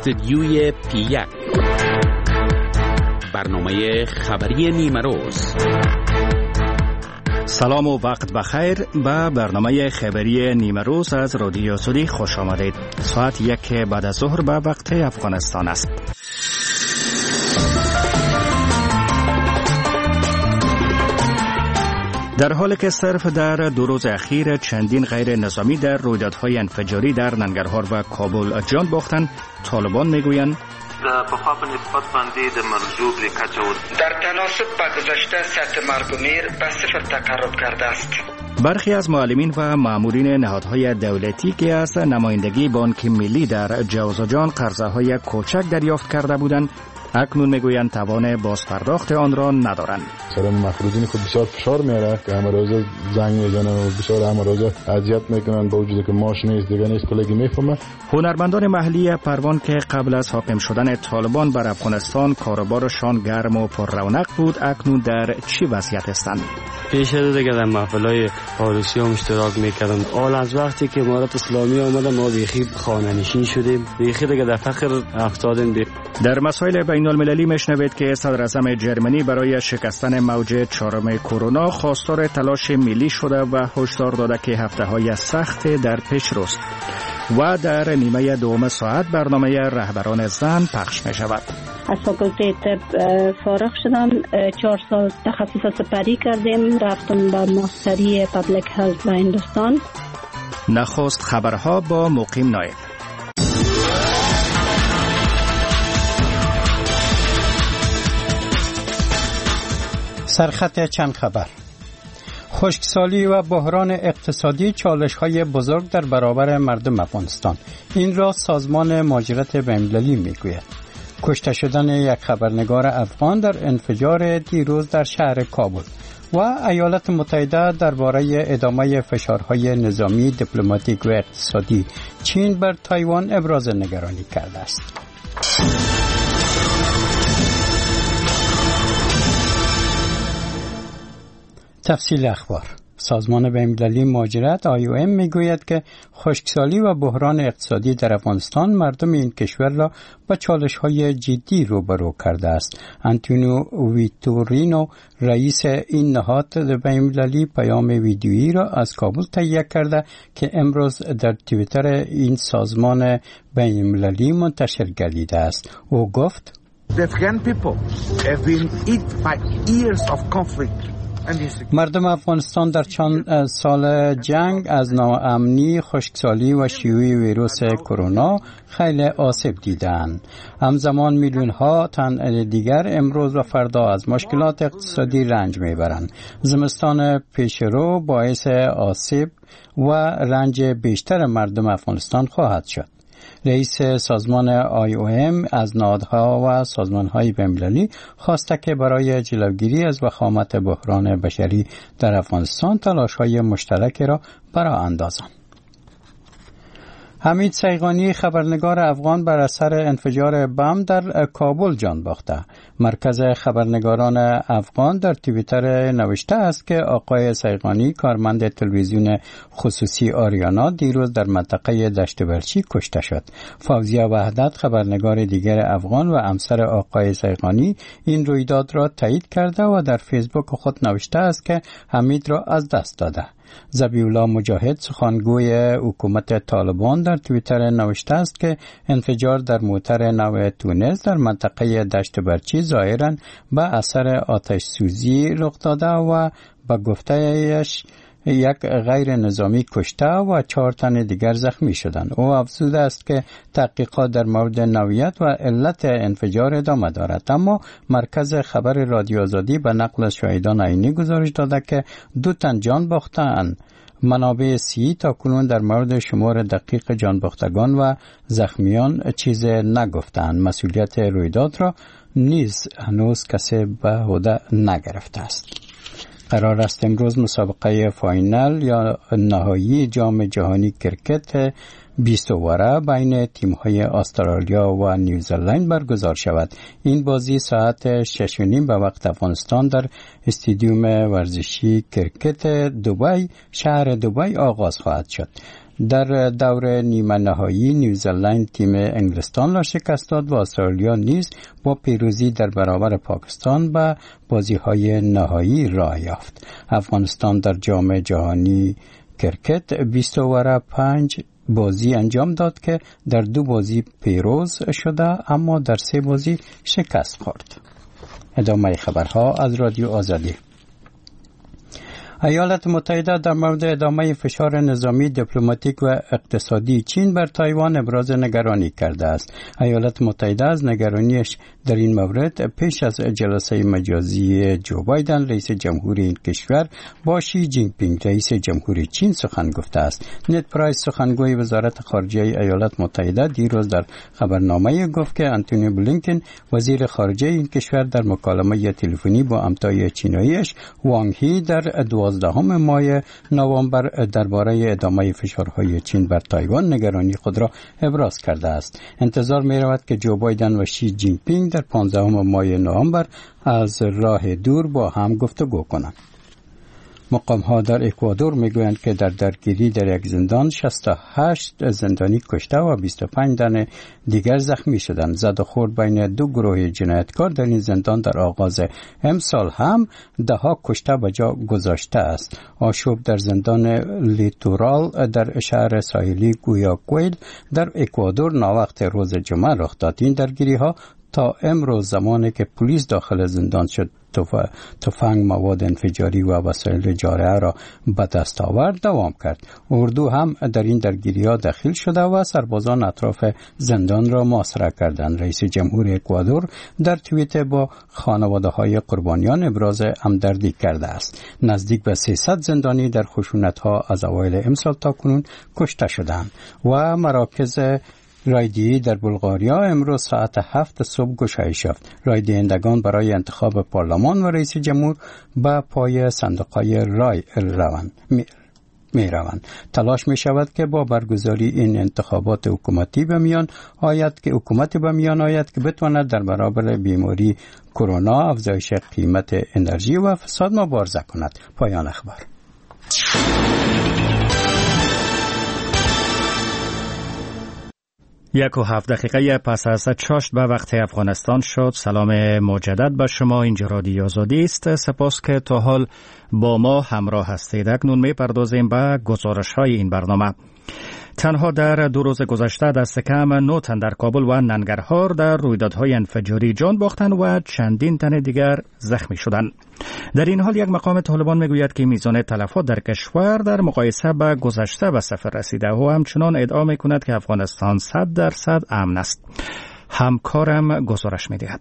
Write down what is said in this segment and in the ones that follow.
استدیوی پی1 برنامه خبری نیمه روز. سلام و وقت بخیر. به برنامه خبری نیمه روز از رادیو سودی خوش آمدید. ساعت 1 بعد از ظهر به وقت افغانستان است. در حالی که صرف در 2 روز اخیر چندین غیر نظامی در رویدادهای انفجاری در ننگرهار و کابل جان باختند، طالبان میگویند در تناسب با گذشته سطح مرگ و میر به 0 تقرب کرده است. برخی از معلمین و مامورین نهادهای دولتی که از نمایندگی بانک ملی در جوزجان قرضه‌های کوچک دریافت کرده بودند، اکنون میگویند توان بازپرداخت آن را ندارند. سر مفروضین خود بسیار فشار میاره که همه روزه زنگ میزنن و بسیار همه روزه اذیت میکنن، با وجودی که ماش نیست دیگه نیست. کلگی میفهمه. هنرمندان محلی پروان که قبل از حاکم شدن طالبان بر افغانستان کاروبارشان گرم و پر رونق بود، اکنون در چی وضعیت هستند؟ پیش از دیگه در محفل‌های عروسی هم اشتراک میکردم. حال از وقتی که امارات اسلامی آمده ما بیخی خانه‌نشین شدیم، بیخی دیگه در فقر افتادیم. در مسائل بین المللی میشنوید که صدر اعظم جرمنی برای شکستن موج 4 کرونا خواستار تلاش ملی شده و هشدار داده که هفته‌های سخت در پیش روست. و در نیمه دوم ساعت برنامه رهبران زن پخش می شود. از فاکولته طب فارغ شدم، 4 سال تخصص سپری کردیم، رفتم به ماستری پابلیک هلت و هندوستان. نخست خبرها با مقیم نایب. سرخط چند خبر. خشکسالی و بحران اقتصادی چالش‌های بزرگ در برابر مردم افغانستان. این را سازمان مهاجرت بین‌المللی میگوید. کشته شدن یک خبرنگار افغان در انفجار دیروز در شهر کابل و ایالات متحده درباره ادامه فشارهای نظامی، دیپلماتیک و اقتصادی چین بر تایوان ابراز نگرانی کرده است. تفصیل اخبار. سازمان بین‌المللی مهاجرت IOM میگوید که خشکسالی و بحران اقتصادی در افغانستان مردم این کشور را با چالش‌های جدی روبرو کرده است. آنتونیو ویتورینو، رئیس این نهاد بین‌المللی، پیام ویدیویی را از کابل تهیه کرده که امروز در توییتر این سازمان بین‌المللی منتشر گردیده است. او گفت: The Afghan people have been hit by years of conflict. مردم افغانستان در چند سال جنگ از ناامنی، خشکسالی و شیوع ویروس کرونا خیلی آسیب دیدند. همزمان میلیون ها تن دیگر امروز و فردا از مشکلات اقتصادی رنج میبرند. زمستان پیشرو باعث آسیب و رنج بیشتر مردم افغانستان خواهد شد. رئیس سازمان IOM از نهادها و سازمان‌های بین‌المللی خواسته که برای جلوگیری از وخامت بحران بشری در افغانستان تلاش‌های مشترکی را برآ اندازند. حمید سیغانی، خبرنگار افغان، بر اثر انفجار بم در کابل جان باخته. مرکز خبرنگاران افغان در توییتر نوشته است که آقای سیغانی، کارمند تلویزیون خصوصی آریانا، دیروز در منطقه دشت برچی کشته شد. فوزیه وحدت، خبرنگار دیگر افغان و همسر آقای سیغانی، این رویداد را تایید کرده و در فیسبوک خود نوشته است که حمید را از دست داده. ذبیح‌الله مجاهد، سخنگوی حکومت طالبان، در توییتر نوشته است که انفجار در موتر نو تونس در منطقه دشت برچی ظاهراً به اثر آتش سوزی رخ داده و به گفته‌اش یک غیر نظامی کشته و 4 تن دیگر زخمی شدند. او افزوده است که تحقیقات در مورد نوعیت و علت انفجار ادامه دارد، اما مرکز خبر رادیو آزادی به نقل از شاهدان عینی گزارش داده که 2 تن جان باختند. منابع سی تا کنون در مورد شمار دقیق جانباختگان و زخمیان چیز نگفتند. مسئولیت رویداد را نیز هنوز کسی به عهده نگرفته است. قرار است امروز مسابقه فاینال یا نهایی جام جهانی کرکت 20 اوره بین تیم‌های استرالیا و نیوزلند برگزار شود. این بازی ساعت 6:30 به وقت افغانستان در استادیوم ورزشی کرکت دبی، شهر دبی آغاز خواهد شد. در دور نیمه نهایی نیوزلند تیم انگلستان را شکست داد و استرالیا نیز با پیروزی در برابر پاکستان به بازی‌های نهایی راه یافت. افغانستان در جام جهانی کرکت 20 اوور 5 بازی انجام داد که در 2 بازی پیروز شده اما در 3 بازی شکست خورد. ادامه خبرها از رادیو آزادی. ایالات متحده در مورد ادامه فشار نظامی، دیپلماتیک و اقتصادی چین بر تایوان ابراز نگرانی کرده است. ایالات متحده از نگرانیش در این مورد پیش از جلسه مجازی جو بایدن رئیس جمهوری این کشور با شی جین پینگ رئیس جمهوری چین سخن گفته است. نت پرایس سخنگوی وزارت خارجه ایالات متحده دیروز در خبرنامه گفت که آنتونی بلینکن وزیر خارجه این کشور در مکالمه تلفنی با همتای چیناییش وانگ هی در 12 ماه نوامبر درباره ادامه فشارهای چین بر تایوان نگرانی خود را ابراز کرده است. انتظار می رود که جو بایدن و شی جین پینگ در 15 ماه نوامبر از راه دور با هم گفتگو کنند. مقام‌ها در اکوادور میگویند که در درگیری در یک زندان 68 زندانی کشته و 25 تن دیگر زخمی شدند. زد و خورد بین 2 گروه جنایتکار در این زندان در آغاز امسال هم 10 کشته به جا گذاشته است. آشوب در زندان لیتورال در شهر ساحلی گویاکویل در اکوادور ناوقت روز جمعه رخ داد. این درگیری‌ها تا امروز زمانی که پلیس داخل زندان شد تفنگ، مواد انفجاری و وسایل جارحه را به دست آورد دوام کرد. اردو هم در این درگیری‌ها داخل شده و سربازان اطراف زندان را محاصره کردند. رئیس جمهور اکوادور در توییت با خانواده‌های قربانیان ابراز همدردی کرده است. نزدیک به 300 زندانی در خشونت‌ها از اوایل امسال تا کنون کشته شدند و مراکز رای در بلغاریا امروز ساعت 7 صبح گشایش یافت. رای دهندگان برای انتخاب پارلمان و رئیس جمهور به پای صندوق‌های رای می روند. تلاش می شود که با برگزاری این انتخابات حکومتی به میان آید که بتواند در برابر بیماری کرونا، افزایش قیمت انرژی و فساد مبارزه کند. پایان اخبار. 1:07 پس از چاشت به وقت افغانستان شد. سلام مجدد به شما. اینجا رادیو آزادی است. سپاس که تا حال با ما همراه هستید. اکنون می‌پردازیم به گزارش‌های این برنامه. تنها در 2 روز گذشته دست کم 9 تن در کابل و ننگرهار در رویدادهای انفجاری جان باختند و چندین تن دیگر زخمی شدند. در این حال یک مقام طالبان میگوید که میزان تلفات در کشور در مقایسه با گذشته به صفر رسیده و همچنان ادعا میکند که افغانستان 100% امن است. همکارم گزارش میدهد.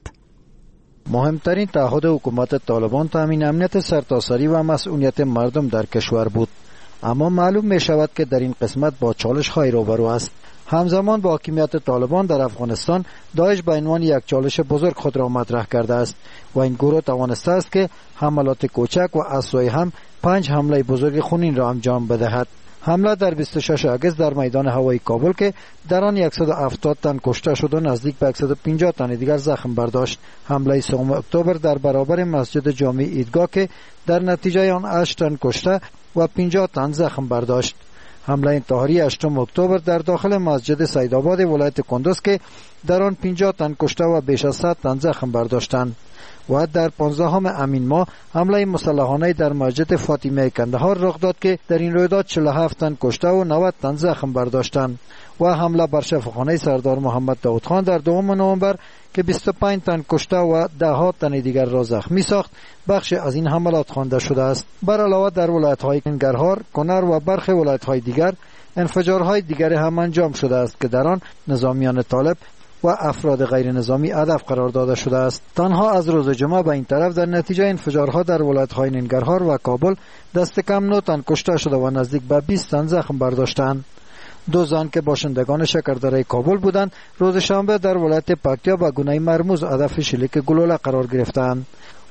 مهمترین تعهد حکومت طالبان تامین امنیت سرتاسری و مسئولیت مردم در کشور بود، اما معلوم می شود که در این قسمت با چالش های روبرو است. همزمان با حاکمیت طالبان در افغانستان، داعش به عنوان یک چالش بزرگ خود را مطرح کرده است و این گروه توانسته است که حملات کوچک و از سوی هم 5 حمله بزرگ خونین را انجام بدهد. حمله در 26 اگست در میدان هوایی کابل که در آن 170 تن کشته شد و نزدیک به 150 تن دیگر زخم برداشت. حمله 3 اکتبر در برابر مسجد جامع عیدگاه که در نتیجه آن 8 تن کشته و 50 تن زخم برداشت. حمله انتحاری 8 اکتبر در داخل مسجد سیدآباد ولایت کندوز که در آن 50 تن کشته و بیش از 100 تن زخم برداشتند. و در 15 امین ماه حمله مسلحانه در مسجد فاطمه کندهار رخ داد که در این رویداد 47 تن کشته و 90 تن زخم برداشتند. و حمله بر شفاخانه سردار محمد داود خان در 2 نوامبر که 25 تن کشته و 10 تن دیگر را زخمی ساخت بخش از این حملات خوانده شده است. بر علاوه در ولایت‌های ننگرهار، کنر و برخی ولایت‌های دیگر انفجارهای دیگر هم انجام شده است که در آن نظامیان طالب و افراد غیر نظامی هدف قرار داده شده است. تنها از روز جمعه به این طرف در نتیجه انفجارها در ولایت‌های ننگرهار و کابل دست کم 9 تن کشته شده و نزدیک به 20 تن زخم برداشتند. 2 زن که باشندگان شکردره کابل بودند روز شنبه در ولایت پکتیا با گونه مرموز هدف شلیک گلوله قرار گرفتند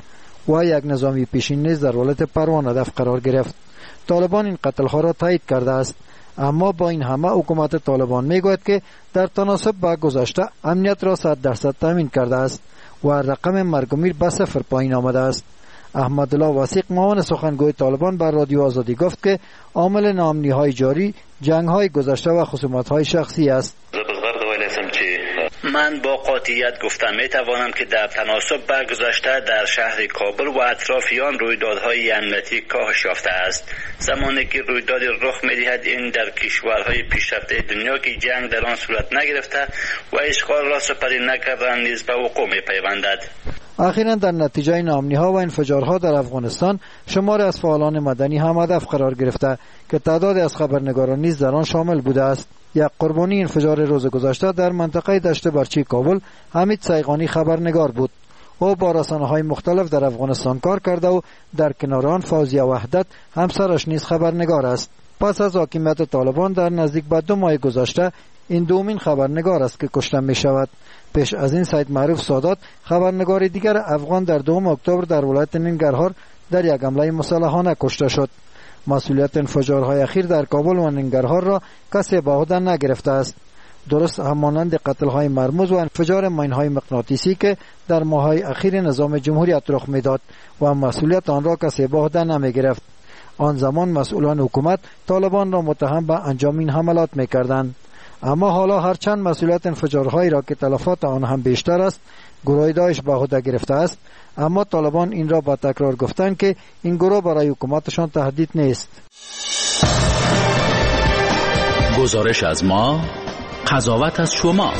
و یک نظامی پیشین نیز در ولایت پروان هدف قرار گرفت. طالبان این قتل‌ها را تایید کرده است، اما با این همه حکومت طالبان میگوید که در تناسب با گذشته امنیت را 100% تامین کرده است و رقم مرگ و میر به 0 پایین آمده است. احمدالله وثیق معاون سخنگوی طالبان بر رادیو آزادی گفت که عامل ناامنی‌های جاری جنگ‌های گذشته و خصومت‌های شخصی است. من با قاطعیت گفتم میتوانم که در تناسب با گذشته در شهر کابل و اطرافیان رویدادهای امنیتی کاهش یافته است. زمانی که رویدادی رخ می‌دهد این در کشورهای پیشرفته دنیا که جنگ در آن صورت نگرفته و اشغال را سپری نکردن نیز به وقوع می‌پیوندد. اخیراً در نتیجه ناامنی‌ها و انفجارها در افغانستان شماری از فعالان مدنی هم هدف قرار گرفته که تعدادی از خبرنگاران نیز در آن شامل بوده است. یک قربانی انفجار روز گذشته در منطقه دشت برچی کابل حمید سیغانی خبرنگار بود. او با رسانه‌های مختلف در افغانستان کار کرده و در کنار آن فوزیه وحدت همسرش نیز خبرنگار است. پس از حاکمیت طالبان در نزدیک به 2 ماه گذشته این دومین خبرنگار است که کشته می شود. پیش از این سید معروف سادات خبرنگار دیگر افغان در 2 اکتبر در ولایت ننگرهار در یک حمله مسلحانه کشته شد. مسئولیت انفجارهای اخیر در کابل و ننگرهار را کسی به عهده نگرفته است. درست همانند قتل‌های مرموز و انفجار ماین‌های مغناطیسی که در ماه‌های اخیر نظام جمهوریت رخ می‌داد و مسئولیت آن را کسی به عهده نمی‌گرفت. آن زمان مسئولان حکومت طالبان را متهم به انجام این حملات می‌کردند. اما حالا هرچند مسئولیت انفجارهایی را که تلفات آن هم بیشتر است گروه داعش به عهده گرفته است، اما طالبان این را با تکرار گفتند که این گروه برای حکومتشان تهدید نیست. گزارش از ما، قضاوت از شما.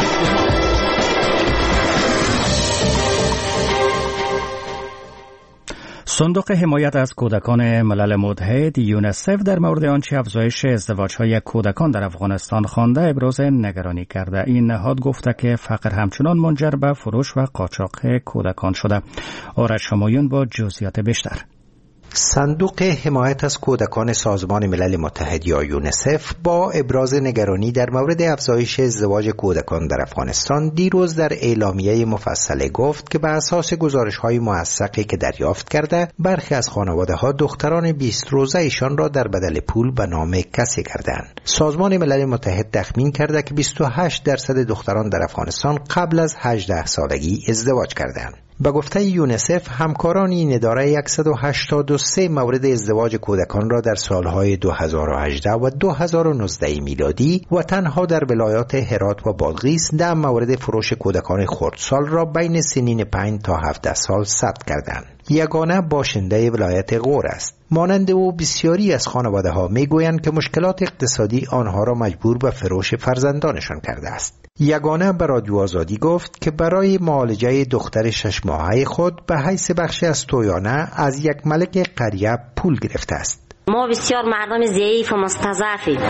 صندوق حمایت از کودکان ملل متحد یونسف در مورد آنچه افزایش ازدواج‌های کودکان در افغانستان خوانده ابراز نگرانی کرده. این نهاد گفته که فقر همچنان منجر به فروش و قاچاق کودکان شده. آرش همایون با جزئیات بیشتر. صندوق حمایت از کودکان سازمان ملل متحد یا یونسف با ابراز نگرانی در مورد افزایش ازدواج کودکان در افغانستان دیروز در اعلامیه مفصله گفت که بر اساس گزارش‌های موثقی که دریافت کرده برخی از خانواده‌ها دختران 20 روزه ایشان را در بدل پول به نام کسی کردند. سازمان ملل متحد تخمین کرده که 28% دختران در افغانستان قبل از 18 سالگی ازدواج کردند. به گفته یونسف همکاران این اداره 183 مورد ازدواج کودکان را در سالهای 2018 و 2019 میلادی و تنها در ولایات هرات و بادغیس 10 مورد فروش کودکان خردسال را بین سنین 5 تا 17 سال ثبت کردند. یگانه باشنده ولایت غور است. مانند او بسیاری از خانواده ها می گویند که مشکلات اقتصادی آنها را مجبور به فروش فرزندانشان کرده است. یگانه به رادیو آزادی گفت که برای معالجه دختر 6 ماهه خود به حیث بخشی از تویانه از یک ملک قریه پول گرفته است. ما بسیار مردم ضعیف و مستضعفیم.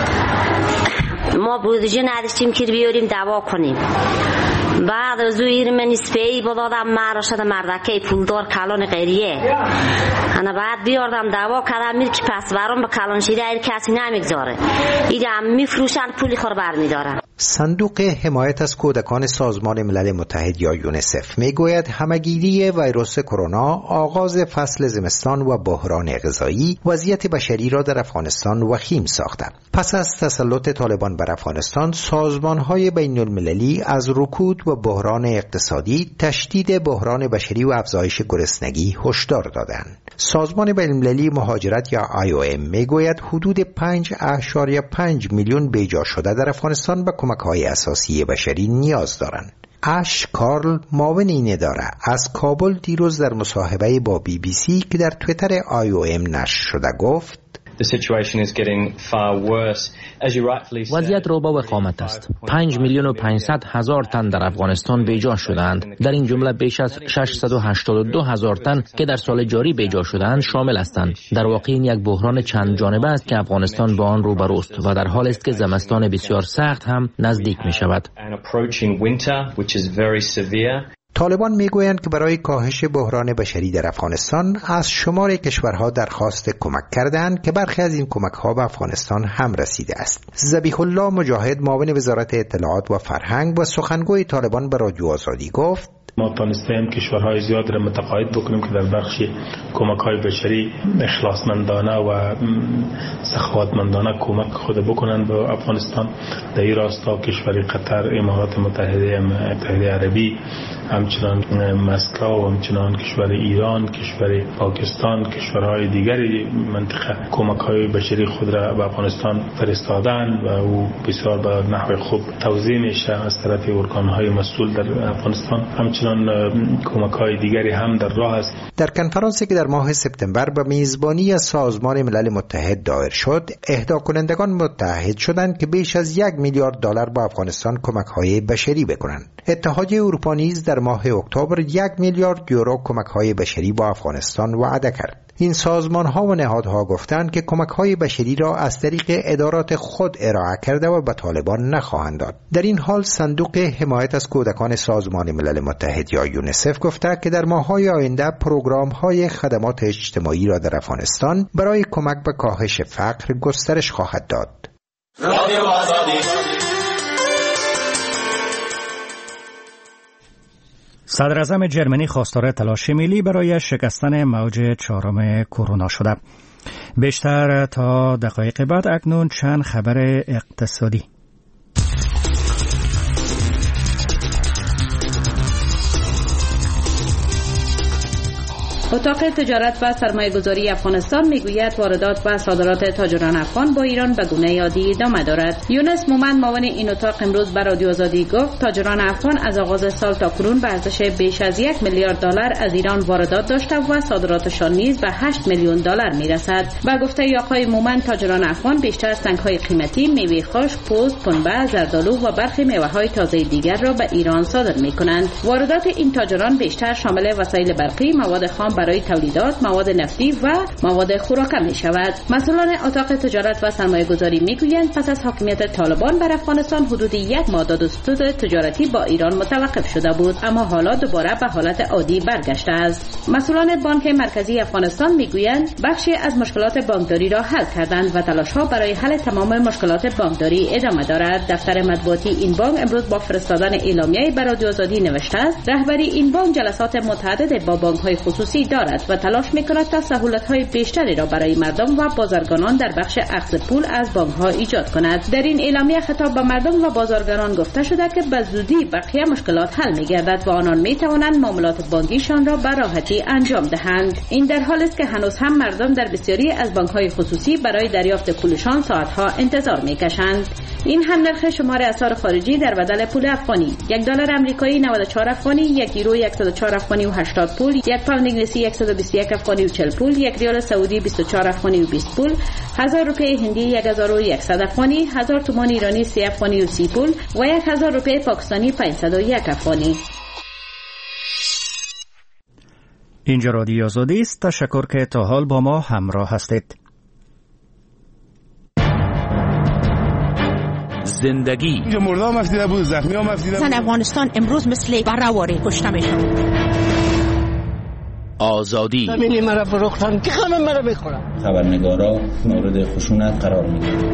ما بودجه نداشتیم که بیاریم دوا کنیم. بعد از اون من نسبه‌ای بلادم مرا شده مردکه پولدار کلان غیریه. انا بعد بیاردم دوا کردم میره که پس برام به کلان شیره این کسی نمیگذاره. ایدم میفروشن پولی خور برمیدارن. صندوق حمایت از کودکان سازمان ملل متحد یا یونسف میگوید همه‌گیری ویروس کرونا، آغاز فصل زمستان و بحران غذایی وضعیت بشری را در افغانستان وخیم ساخته. پس از تسلط طالبان بر افغانستان، سازمان‌های بین‌المللی از رکود و بحران اقتصادی، تشدید بحران بشری و افزایش گرسنگی هشدار دادند. سازمان بین‌المللی مهاجرت یا IOM میگوید حدود 5.5 میلیون بیجا شده در افغانستان به کمک‌های اساسی بشری نیاز دارند. اش کارل معاون این اداره از کابل دیروز در مصاحبه با BBC که در توییتر IOM نشر شده گفت وضعیت رو با وخامت است. 5,500,000 تن در افغانستان بیجا شدند. در این جمله بیش از 682,000 تن که در سال جاری بیجا شدند شامل هستند. در واقع این یک بحران چند جانبه است که افغانستان با آن روبروست و در حال است که زمستان بسیار سخت هم نزدیک می شود. طالبان میگویند که برای کاهش بحران بشری در افغانستان از شمار کشورها درخواست کمک کردند که برخی از این کمک‌ها به افغانستان هم رسیده است. ذبیح الله مجاهد معاون وزارت اطلاعات و فرهنگ و سخنگوی طالبان به رادیو آزادی گفت ما تانستیم کشورهای زیاد را متقاعد بکنیم که در بخش کمک‌های بشری اخلاصمندانه و سخاوتمندانه کمک خود بکنند به افغانستان. در این راستا کشور قطر، امارات متحده عربی، همچنان مسکو و همچنان کشور ایران، کشور پاکستان، کشورهای دیگری منطقه کمک‌های بشری خود را به افغانستان فرستادند و او بسیار به نحو خوب توزیع میشه از طرف ارگان‌های مسئول در افغانستان. همچنان کمک‌های دیگری هم در راه است. در کنفرانسی که در ماه سپتامبر به میزبانی سازمان ملل متحد دایر شد، اهدا کنندگان متحد شدند که بیش از 1 میلیارد دلار به افغانستان کمک‌های بشری بکنند. اتحادیه اروپا نیز در ماه اکتبر 1 میلیارد یورو کمک‌های بشری با افغانستان وعده کرد. این سازمان‌ها و نهادها گفتند که کمک‌های بشری را از طریق ادارات خود ارائه کرده و به طالبان نخواهند داد. در این حال صندوق حمایت از کودکان سازمان ملل متحد یا یونیسف گفته که در ماه‌های آینده پروگرام‌های خدمات اجتماعی را در افغانستان برای کمک به کاهش فقر گسترش خواهد داد. صدر اعظم جرمنی خواستار تلاش ملی برای شکستن موج 4 کرونا شده. بیشتر تا دقایق بعد. اکنون چند خبر اقتصادی. اتاق تجارت و سرمایه‌گذاری افغانستان میگوید واردات و صادرات تاجران افغان با ایران به گونه عادی ادامه دارد. یونس مومند معاون این اتاق امروز به رادیو آزادی گفت تاجران افغان از آغاز سال تا کنون به ارزش بیش از 1 میلیارد دلار از ایران واردات داشته و صادراتشان نیز به 8 میلیون دلار میرسد. با گفته آقای مومند تاجران افغان بیشتر سنگ‌های قیمتی، میوه خشک، پوست، پنبه، زردآلو و برخی میوه‌های تازه دیگر را به ایران صادر می‌کنند. واردات این تاجران بیشتر شامل وسایل برقی، مواد خام برای تولیدات، مواد نفتی و مواد خوراکه می شود. مسئولان اتاق تجارت و سرمایه گذاری می گویند پس از حاکمیت طالبان بر افغانستان حدود 1 ماه دستور تجارتی با ایران متوقف شده بود، اما حالا دوباره به حالت عادی برگشته است. مسئولان بانک مرکزی افغانستان می گویند بخشی از مشکلات بانکداری را حل کردند و تلاش ها برای حل تمام مشکلات بانکداری ادامه دارد. دفتر مطبوعاتی این بانک امروز با فرستادن اعلامیه به رادیو آزادی نوشته است رهبری این بانک جلسات متعدد با بانک های خصوصی دارد و تلاش می‌کند تا سهولت‌های بیشتری را برای مردم و بازرگانان در بخش اخذ پول از بانک‌ها ایجاد کند. در این اعلامیه خطاب به مردم و بازرگانان گفته شده که به زودی بقیه مشکلات حل می‌گردد و آنان می‌توانند معاملات بانکیشان را به راحتی انجام دهند. این در حالی است که هنوز هم مردم در بسیاری از بانک‌های خصوصی برای دریافت پولشان ساعت‌ها انتظار می‌کشند. این هم نرخ شمار اسعار خارجی در بدل پول افغانی: $1 آمریکایی 94 افغانی، 1 یورو 104 افغانی و 80 پول، 1 پوند انگلیسی 121 افغانی و 40 پول، 1 ریال سعودی 24 افغانی و 20 پول، 1000 روپیه هندی 1100 افغانی، 1000 تومان ایرانی 3 افغانی و 30 پول و 1000 روپیه پاکستانی 501 افغانی. اینجا رادیو آزادی است. تشکر که تا حال با ما همراه هستید. زندگی مردم مفتیده بود، زخمی ها مفتیده بود. افغانستان امروز مثل برآوری کشته میشن. آزادی زمینی مرا فروختن که همه مرا بخورن. خبرنگارا مورد خشونت قرار میگیرن.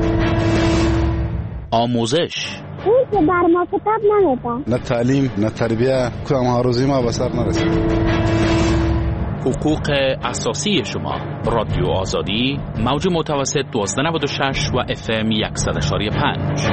آموزش اون که بر ما کتاب نمیده. نه تعلیم نه تربیه، کدام هاروزی ما به سر نرسید. حقوق اساسی شما. رادیو آزادی موج متوسط 1296 و FM 100.5.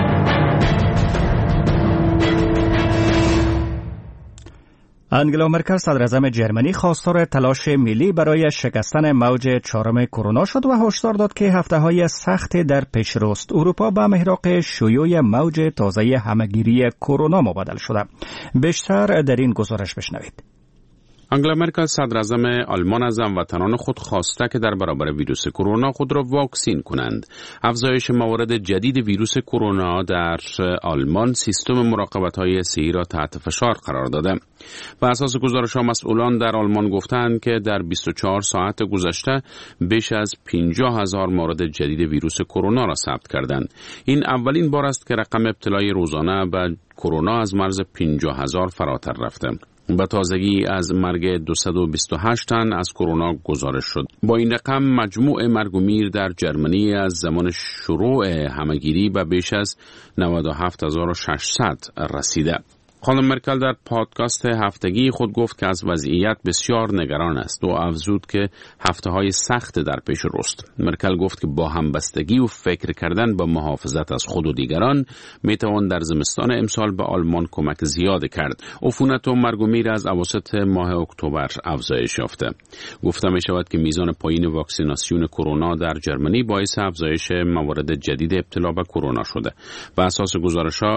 انگلا مرکل صدر اعظم جرمنی خواستار تلاش ملی برای شکستن موج 4 کرونا شد و هشدار داد که هفته‌های سخت در پیش روست. اروپا به محراق شیوع موج تازه همه‌گیری کرونا مبادل شده. بیشتر در این گزارش بشنوید. انگلا مرکل صدر اعظم آلمان از هموطنان خود خواسته که در برابر ویروس کرونا خود را واکسین کنند. افزایش موارد جدید ویروس کرونا در آلمان سیستم مراقبت‌های صحی را تحت فشار قرار داده. بر اساس گزارش‌ها مسئولان در آلمان گفتند که در 24 ساعت گذشته بیش از 50,000 مورد جدید ویروس کرونا را ثبت کردند. این اولین بار است که رقم ابتلای روزانه به کرونا از مرز 50,000 فراتر رفته. به تازگی از مرگ 228 تن از کرونا گزارش شد. با این رقم مجموع مرگ و میر در جرمنی از زمان شروع همه‌گیری به بیش از 97,600 رسیده. خانم مرکل در پادکست هفتگی خود گفت که از وضعیت بسیار نگران است و افزود که هفته‌های سخت در پیش رست. مرکل گفت که با همبستگی و فکر کردن با محافظت از خود و دیگران میتوان در زمستان امسال به آلمان کمک زیاد کرد. عفونت و مرگ و میر از اواسط ماه اکتبر افزایش یافته. گفته می شود که میزان پایین واکسیناسیون کرونا در جرمنی باعث افزایش موارد جدید ابتلا به کرونا شده. بر اساس گزارش‌ها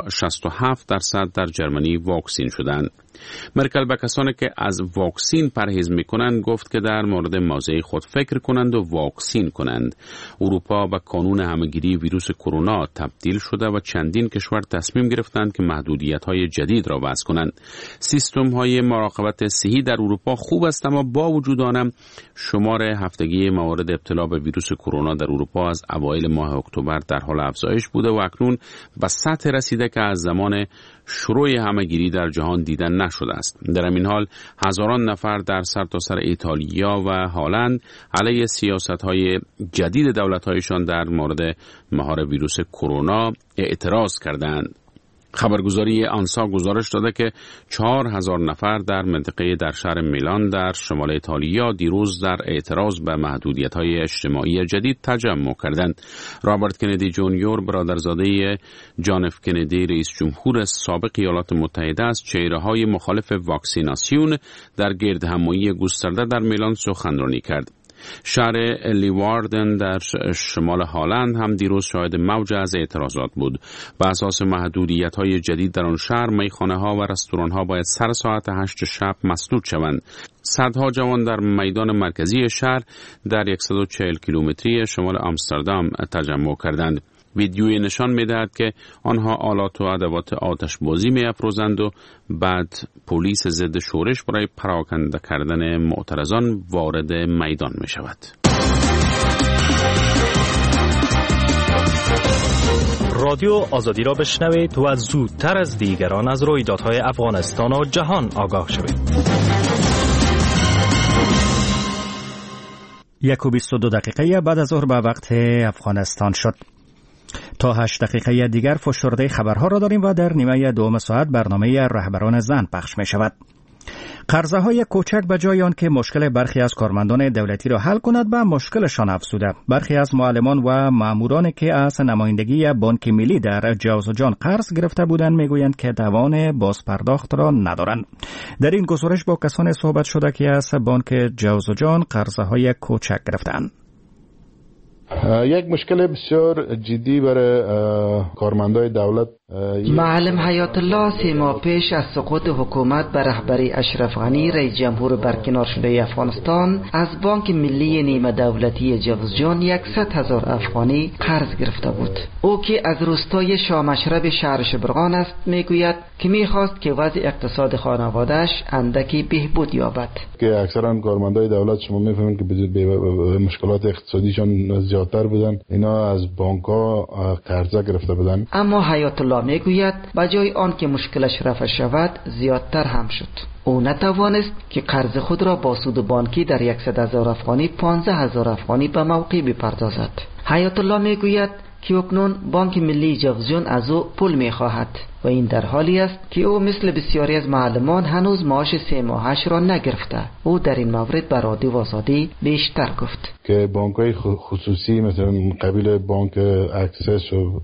67% در جرمنی واکسین شدند. مرکل به کسانی که از واکسین پرهیز میکنند گفت که در مورد موضع خود فکر کنند و واکسین کنند. اروپا به کانون همهگیری ویروس کرونا تبدیل شده و چندین کشور تصمیم گرفتند که محدودیت‌های جدید را وضع کنند. سیستم‌های مراقبت صحی در اروپا خوب است، اما با وجود آن شمار هفتگی موارد ابتلا به ویروس کرونا در اروپا از اوایل ماه اکتبر در حال افزایش بوده و اکنون به سطح رسیده که از زمان شروع همهگیری در جهان دیدن نشده است. در این حال هزاران نفر در سرتاسر ایتالیا و هلند علیه سیاست‌های جدید دولت‌هایشان در مورد مهار ویروس کرونا اعتراض کردند. خبرگزاری آنسا گزارش داده که 4000 نفر در منطقه در شهر میلان در شمال ایتالیا دیروز در اعتراض به محدودیت‌های اجتماعی جدید تجمع کردند. رابرت کندی جونیور، برادرزاده جان اف کندی رئیس جمهور سابق ایالات متحده، از چهره‌های مخالف واکسیناسیون در گردهمایی گسترده در میلان سخنرانی کرد. شهر لیواردن در شمال هلند هم دیروز شاهد موج از اعتراضات بود. به اساس محدودیت‌های جدید در آن شهر، میخانه‌ها و رستوران‌ها باید سر ساعت 8 شب مسدود شوند. صدها جوان در میدان مرکزی شهر در 140 کیلومتری شمال آمستردام تجمع کردند. ویدیوی نشان می‌دهد که آنها آلات و ادوات آتش‌بازی می‌افروزند و بعد پلیس ضد شورش برای پراکنده کردن معترضان وارد میدان می‌شود. رادیو آزادی را بشنوید و زودتر از دیگران از رویدادهای افغانستان و جهان آگاه شوید. 1:22 بعد از ظهر به وقت افغانستان شد. تا 8 دقیقه دیگر فشرده خبرها را داریم و در نیمه دوم ساعت برنامه رهبران زن پخش می شود. قرضه های کوچک به جای آن که مشکل برخی از کارمندان دولتی را حل کند به مشکلشان افزوده. برخی از معلمان و مامورانی که از نمایندگی بانک ملی در جوزجان قرض گرفته بودند میگویند که توان بازپرداخت را ندارند. در این گزارش با کسانی صحبت شده که از بانک جوزجان قرضه های کوچک گرفتند. یک مشکل بسیار جدی برای کارمندای دولت. معلم حیات الله 3 ماه پیش از سقوط حکومت بر رهبری اشرف غنی رئیس جمهور برکنار شده افغانستان از بانک ملی نیمه دولتی جوزجان 100,000 افغانی قرض گرفته بود. او که از روستای شامشرب شهر شبرغان است میگوید که میخواست که وضع اقتصاد خانواده‌اش اندکی بهبود یابد. که اکثرا کارمندای دولت شما میفهمید که به مشکلات اقتصادیشان زیادتر بودن، اینا از بانک‌ها قرضه گرفته بودن. اما حیات الله میگوید بجای آن که مشکلش رفع شود زیادتر هم شد. او نتوانست که قرض خود را با سود بانکی در 100,000 افغانی 15,000 افغانی به موقع بپردازد. حیات الله میگوید که اکنون بانک ملی جوزجان از او پول میخواهد و این در حالی است که او مثل بسیاری از معلمان هنوز معاش 3 ماهش را نگرفته. او در این مورد بر رادیو آزادی بیشتر گفت که بانک‌های خصوصی مثلا قبیل بانک اکسس و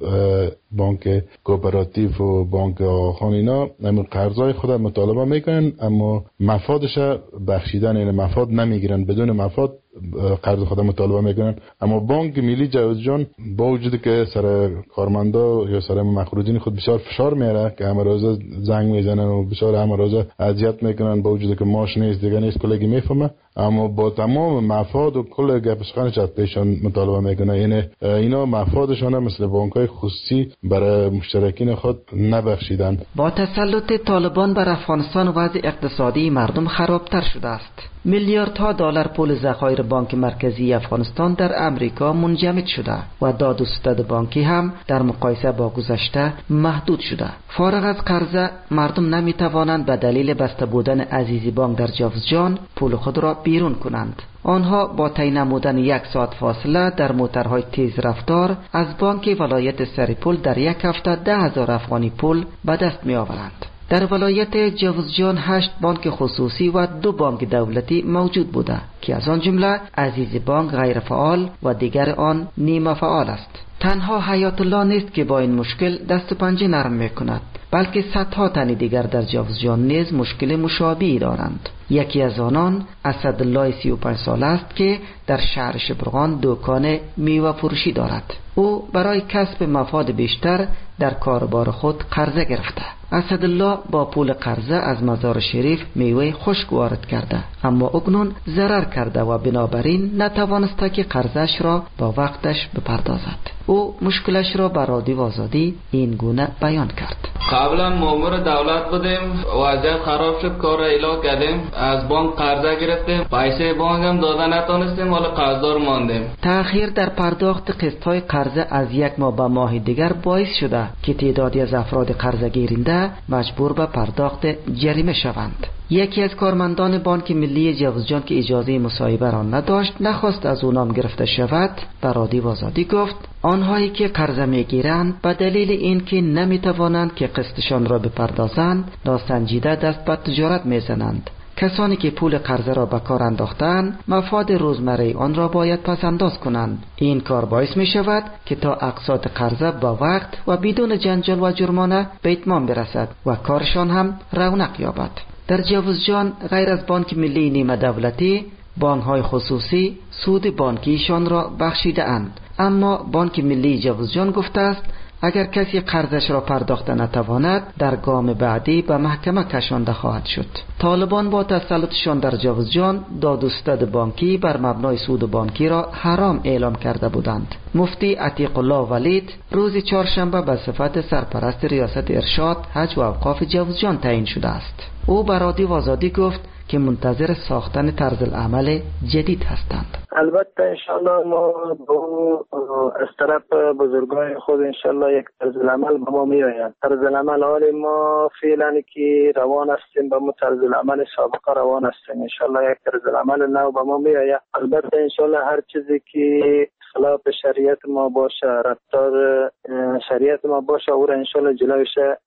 بانک کوپراتیو و بانک آخان اینا قرضای خود مطالبه میکنن، اما مفادش بخشیدن، یعنی مفاد نمیگیرن، بدون مفاد قرض خود مطالبه میکنن. اما بانک ملی جوزجان با وجود که سر کارمندا یا سر مخروجین خود بسیار فشار میاره که همه روزه زنگ میزنن و بسیار همه روزه اذیت میکنن، با وجود که ماش نیست دیگه نیست کلگی میفهمه، اما با تمام مفاد و کل گپ سخنش از پیشان مطالبه میکنه. یعنی اینا مفادشان مثل بانک‌های خصوصی برای مشترکین خود نبخشیدن. با تسلط طالبان بر افغانستان وضع اقتصادی مردم خرابتر شده است. میلیاردها دلار پول ذخایر بانک مرکزی افغانستان در امریکا منجمد شده و داد و ستد بانکی هم در مقایسه با گذشته محدود شده. فارغ از قرضه مردم نمیتوانند به دلیل بسته بودن عزیزی بانک در جوزجان پول خود را بیرون کنند. آنها با طی نمودن 1 ساعت فاصله در موترهای تیز رفتار از بانک ولایت سریپول در یک هفته 10,000 افغانی پول به دست می آورند. در ولایت جوزجان 8 بانک خصوصی و 2 بانک دولتی موجود بوده که از آن جمله عزیز بانک غیر فعال و دیگر آن نیمه فعال است. تنها حیات الله نیست که با این مشکل دست و پنجه نرم میکند، بلکه صدها تن دیگر در جوزجان نیز مشکل مشابهی دارند. یکی از آنان اسدالله 35 ساله است که در شهر شبرغان دکان میوه فروشی دارد. او برای کسب مفاد بیشتر در کاربار خود قرضه گرفته. اسدالله با پول قرضه از مزار شریف میوه خشک وارد کرده، اما اکنون ضرر کرده و بنابراین نتوانسته که قرضش را با وقتش بپردازد. او مشکلش را بر رادیو آزادی این گونه بیان کرد. قبلا مامور دولت بودیم، وضعیت خراب شد، کار را اعلام کردیم، از بانک قرضه گرفتیم، پیسه بانک هم دادن نتونستیم، حالا قرضدار ماندیم. تأخیر در پرداخت قسط‌های قرضه از 1 ماه به ماه دیگر باعث شده که تعدادی از افراد قرضه گیرنده مجبور به پرداخت جریمه شوند. یکی از کارمندان بانک ملی جوزجان که اجازه مصاحبه را نداشت، نخواست از او نام گرفته شود، به رادیو آزادی گفت آنهایی که قرضه میگیرند به دلیل اینکه نمیتوانند که قسطشان را بپردازند ناسنجیده دست به تجارت میزنند. کسانی که پول قرضه را به کار انداختند مفاد روزمره آن را باید پس انداز کنند. این کار باعث می شود که تا اقساط قرضه با وقت و بدون جنجال و جرمانه به اتمام برسد و کارشان هم رونق یابد. در جوزجان غیر از بانک ملی نیمه دولتی، بانک های خصوصی سود بانکیشان را بخشیده اند، اما بانک ملی جوزجان گفته است اگر کسی قرضش را پرداخته نتواند در گام بعدی به محکمه کشانده خواهد شد. طالبان با تسلطشان در جوزجان دادوستد بانکی بر مبنای سود بانکی را حرام اعلام کرده بودند. مفتی عتیق الله ولید روز چهارشنبه به صفت سرپرست ریاست ارشاد حج و اوقاف جوزجان تعیین شده است. او به رادیو آزادی گفت که منتظر ساختن طرز العمل جدید هستند. البته انشالله ما از طرف بزرگان خود انشالله یک طرز العمل به ما می آید. طرز العمل حال ما فعلا که روان هستیم به ما طرز العمل سابقه روان هستیم، انشالله یک طرز العمل نو به ما می آید. البته انشالله هر چیزی که خلاف شریعت ما باشه، رفتار شریعت ما باشه، او را انشالله جلوش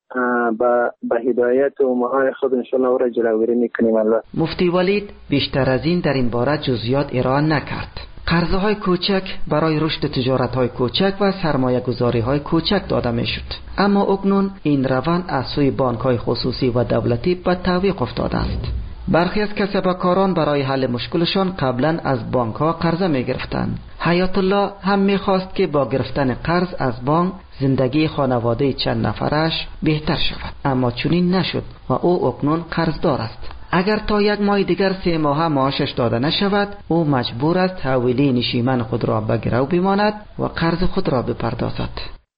به هدایت و امهای خود انشالله او را جلوگیری میکنیم. مفتی ولید بیشتر از این در این باره جزئیات ارائه نکرد. قرضه های کوچک برای رشد تجارت های کوچک و سرمایه گذاری های کوچک داده می شد، اما اکنون این روند از سوی بانک های خصوصی و دولتی به تعویق افتاده است. برخی از کسبکاران برای حل مشکلشان قبلا از بانک ها قرضه می گرفتند. حیات الله هم می خواست که با گرفتن قرض از بانک زندگی خانواده چند نفرش بهتر شود، اما چنین نشد و او اکنون قرضدار است. اگر تا 1 ماه دیگر 3 ماه معاشش داده نشود، او مجبور است حوالی نشیمن خود را به گرو بماند و قرض خود را بپردازد.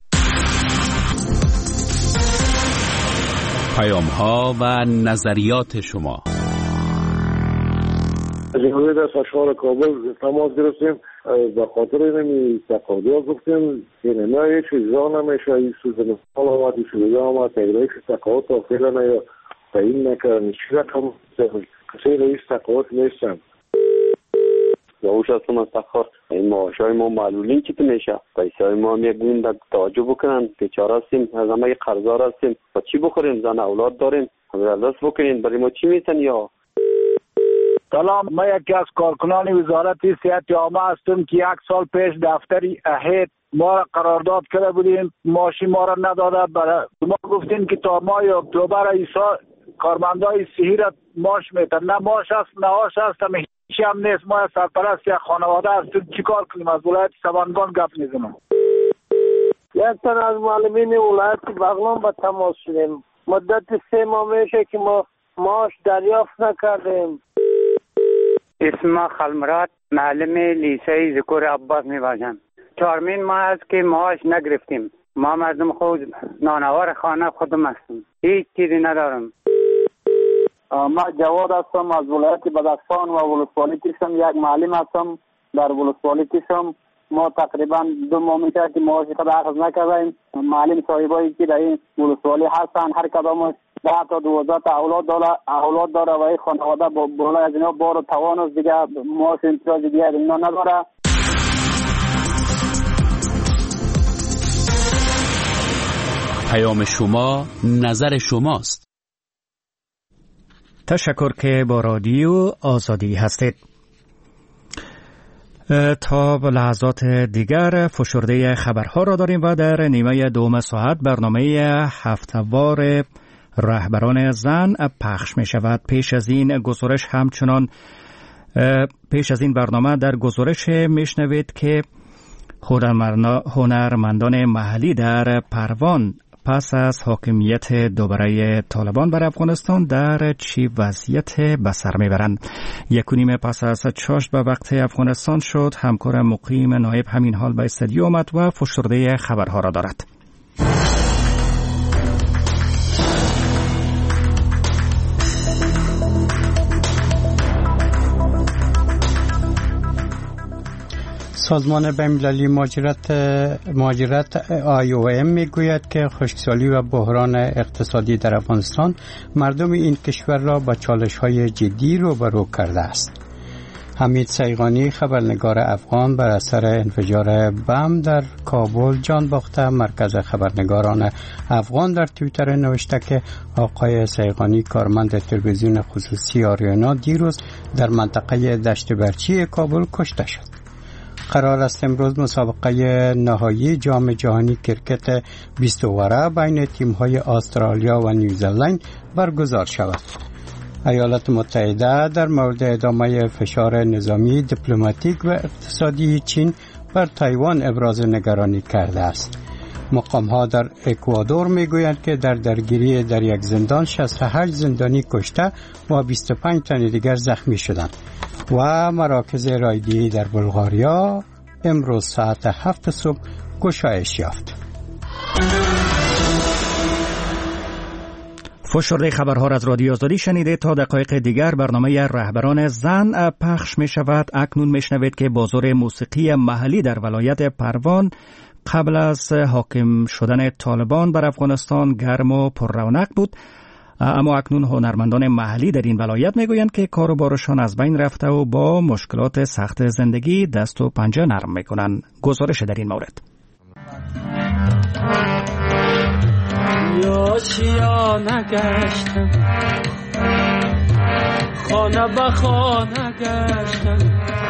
پیام‌ها و نظریات شما. از جمهوری از اشغال کابل تماس گرفتیم، به خاطر اینمی تقاضا گفتیم که نه یه چیز را نمیشه، این سوزن حال آمد، این سوزن آمد، تقریبا که تقاضا تا فعلا یا تعیین نکردن، چی رقم کسی رئیس تقاضا نیستن. یاوش هستم از تخار. این معاش های ما معلولین که میشه، پیسه های ما هم یک گوین در توجه بکنن، بیچاره هستیم، از همه قرضدار هستیم، و چی بخوریم؟ زن اولاد داریم، همه دست بکنین، برای ما چی میتن یا؟ سلام، ما یکی از کارکنان وزارت صحت عامه هستم که 1 سال پیش دفتر اهید ما را قرارداد کرده بودیم، معاشی ما را نداده. ما گفتین که تا ماه اکتبر ایسا کارمندای صحی را معاش میتن، نه معاش است نه آش است، همه هیچی هم نیست. ما سرپرست یک خانواده هستیم، چی کار کنیم؟ از ولایت سبانگان گپ میزنم. یک تن از معلمین ولایت بغلان به تماس شدیم، مدت 3 ماه میشه که ما معاش دریافت نکردیم. اسم خلمرات، معلم لیسه ذکر عباس میباشم. 4 ماه است که معاش نگرفتیم. ما مردم خود نانوار خانه خودم هستیم، هیچ چیزی ندارم. ما جواد هستم از ولایت بدخشان و ولسوالی کشم، یک معلم هستم در ولسوالی کشم. ما تقریبا 2 ماه میشه که معاش خود اخذ نکردیم. معلم صاحبایی که در این ولسوالی هستن هر کدامش 10 تا 12 تا اولاد داره و این خانواده بالای از اینا بار و توان است، دیگه معاش امتیاز دیگه اینا نداره. پیام شما نظر شماست. تشکر که با رادیو آزادی هستید. تا لحظات دیگر فشرده خبرها را داریم و در نیمه دوم ساعت برنامه هفته‌وار رهبران زن پخش می شود. پیش از این برنامه در گزارش می شنوید که هنرمندان محلی در پروان پس از حاکمیت دوباره طالبان بر افغانستان در چی وضعیت به سر میبرند. 1.5 پس از چاشت به وقت افغانستان شد. همکار مقیم نایب همین حال به استودیو آمد و فشرده خبرها را دارد. سازمان بین‌المللی مهاجرت IOM میگوید که خشکسالی و بحران اقتصادی در افغانستان مردم این کشور را با چالش‌های جدی روبرو کرده است. حمید سیغانی خبرنگار افغان بر اثر انفجار بم در کابل جان باخته. مرکز خبرنگاران افغان در توییتر نوشته که آقای سیغانی کارمند تلویزیون خصوصی آریانا دیروز در منطقه دشت برچی کابل کشته شد. قرار است امروز مسابقه نهایی جام جهانی کرکت 20 اوره بین تیم‌های استرالیا و نیوزلند برگزار شود. ایالات متحده در مورد ادامه فشار نظامی، دیپلماتیک و اقتصادی چین بر تایوان ابراز نگرانی کرده است. مقام‌ها در اکوادور میگویند که در درگیری در یک زندان 68 زندانی کشته و 25 تن دیگر زخمی شدند. و مراکز رایدی در بلغاریا امروز ساعت 7 صبح گشایش یافت. فشرده خبرها از رادیو آزادی شنیده. تا دقایق دیگر برنامه رهبران زن پخش می شود. اکنون می شنوید که بازار موسیقی محلی در ولایت پروان قبل از حاکم شدن طالبان بر افغانستان گرم و پر رونق بود، اما اکنون هنرمندان محلی در این ولایت میگویند که کاروبارشان از بین رفته و با مشکلات سخت زندگی دست و پنجه نرم میکنند. گزارش در این مورد. یا نگشتم خانه به خانه گشتم.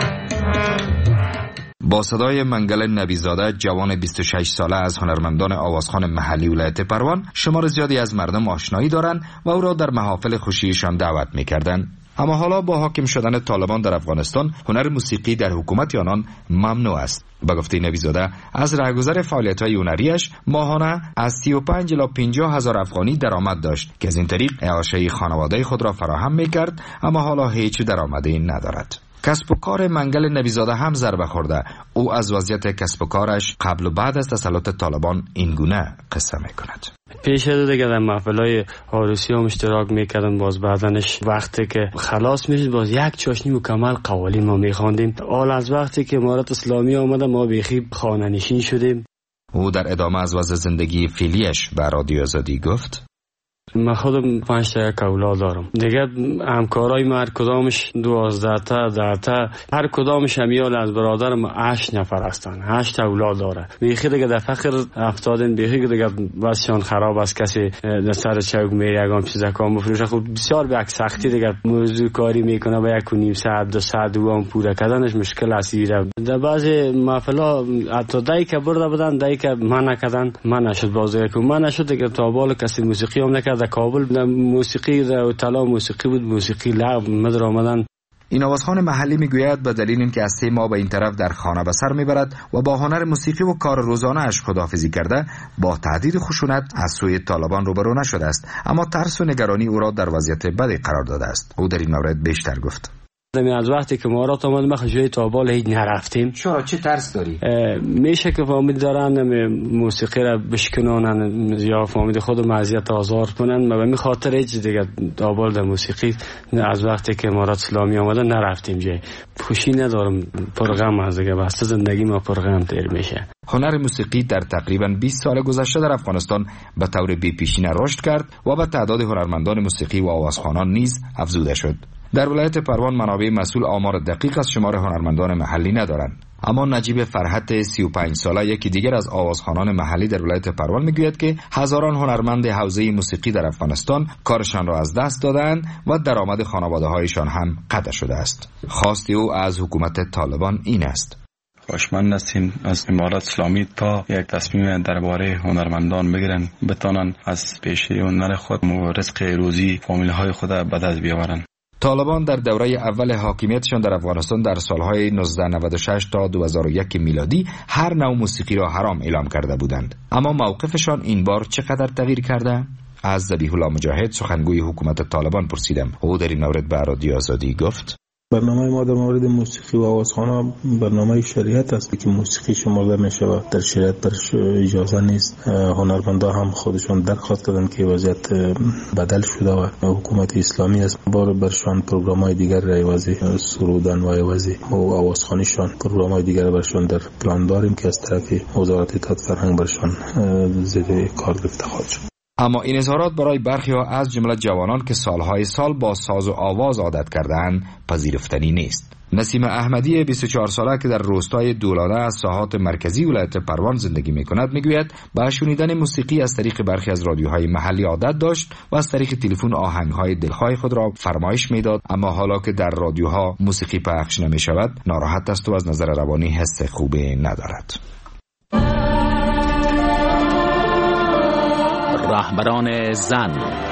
با صدای منگل نبیزاده، جوان 26 ساله از هنرمندان آوازخوان محلی ولایت پروان، شمار زیادی از مردم آشنایی دارند و او را در محافل خوشیشان دعوت می‌کردند. اما حالا با حاکم شدن طالبان در افغانستان، هنر موسیقی در حکومت آنان ممنوع است. به گفته نبیزاده، از رهگذر فعالیت‌های هنریش ماهانه از 35 الی 50 هزار افغانی درآمد داشت که از این طریق اعاشه خانواده خود را فراهم می‌کرد، اما حالا هیچ درآمدی ندارد. کسب و کار منگل نبیزاده هم ضربه خورده. او از وضعیت کسب و کارش قبل و بعد از تسلط طالبان این گونه قصه میکند. پیش از دیگه در محفلای عروسی هم اشتراک میکردم، باز بعدنش وقتی که خلاص میشد باز یک چاشنی مکمل قوالی ما میخواندیم. حال از وقتی که امارت اسلامی آمده ما بیخی خانه نشین شدیم. او در ادامه از وضع زندگی فعلیش به رادیو آزادی گفت: من خودم 5 تا اولاد دارم. دیگه همکارای من هر کدامش 12 تا 10 تا، هر کدامش همیال از برادرم 8 نفر هستن. 8 اولاد داره. بیخی دیگه در فقر افتادن، بیخی دیگه واسشان خراب است. کسی در سر چوک میره یگام چیز کام بفروشه، خب بسیار به سختی دیگه موضوع کاری میکنه. با 1.5 ساعت 2 ساعت دوام پوره کردنش مشکل است. در بعضی محفلا حتی دایی که برده بودن، دایی که من نکردن، من نشد بازی که من نشد دیگه. تا بالا کسی موسیقی هم نکرد. در کابل موسیقی و طلا موسیقی بود، موسیقی لغو مدر آمدن. این آوازخوان محلی میگوید به دلیل اینکه از 3 ماه به این طرف در خانه به سر میبرد و با هنر موسیقی و کار روزانه اش خداحافظی کرده، با تهدید خشونت از سوی طالبان روبرو نشده است، اما ترس و نگرانی او را در وضعیت بدی قرار داده است. او در این مورد بیشتر گفت: از وقتی که مارات آمد ما خجوی تابال هیچ نرفتیم. چه ترس داری؟ میشه که فامید دارن موسیقی را بشکنانن یا فامید خود معزیت آزار کنن. ما به خاطر هیچ دیگه تابال در موسیقی از وقتی که مارات اسلامی آمده نرفتیم. جای خوشی ندارم، پرغم از دیگه واسه زندگی ما پرغم تیر میشه. هنر موسیقی در تقریباً 20 سال گذشته در افغانستان به طور بی‌پیشینه رشد کرد و به تعداد هنرمندان موسیقی و آوازخوانان نیز افزوده شد. در ولایت پروان منابع مسئول آمار دقیق از شمار هنرمندان محلی ندارند. اما نجیب فرحت 35 ساله یکی دیگر از آوازخوانان محلی در ولایت پروان میگوید که هزاران هنرمند حوزه موسیقی در افغانستان کارشان را از دست دادند و درآمد خانواده‌هایشان هم قطع شده است. خواست او از حکومت طالبان این است: خواهشمند هستیم از امارات اسلامی تا یک تصمیم درباره هنرمندان بگیرن، بتانن از پیشه هنر خود و رزق روزی فامیل‌های خود به دست بیاورن. طالبان در دوره اول حاکمیتشان در افغانستان در سالهای 1996 تا 2001 میلادی هر نوع موسیقی را حرام اعلام کرده بودند. اما موقفشان این بار چقدر تغییر کرده؟ از ذبیح الله مجاهد سخنگوی حکومت طالبان پرسیدم. او در این مورد به رادیو آزادی گفت: برنامه ما در مورد موسیقی و آوازخوان‌ها برنامه شریعت است که موسیقی شمرده می شود. در شریعت برش اجازه نیست. هنرمندا هم خودشون درخواست کردن که وضعیت بدل شده و حکومت اسلامی است بار برشان پروگرام‌های دیگر را عوضی سرودن و عوضی و آوازخوانیشان پروگرام‌های دیگر برشان در پلان داریم که از طرف وزارت اطلاعات فرهنگ برشان زیر کار گرفته خواهد شد. اما این اظهارات برای برخی‌ها از جمله جوانان که سالهای سال با ساز و آواز عادت کرده‌اند پذیرفتنی نیست. نسیم احمدی 24 ساله که در روستای دولاده از ساحات مرکزی ولایت پروان زندگی می‌کند میگوید با شنیدن موسیقی از طریق برخی از رادیوهای محلی عادت داشت و از طریق تلفن آهنگ‌های دلخواه خود را فرمایش می‌داد، اما حالا که در رادیوها موسیقی پخش نمی‌شود ناراحت است و از نظر روانی حس خوبی ندارد. رهبران زن.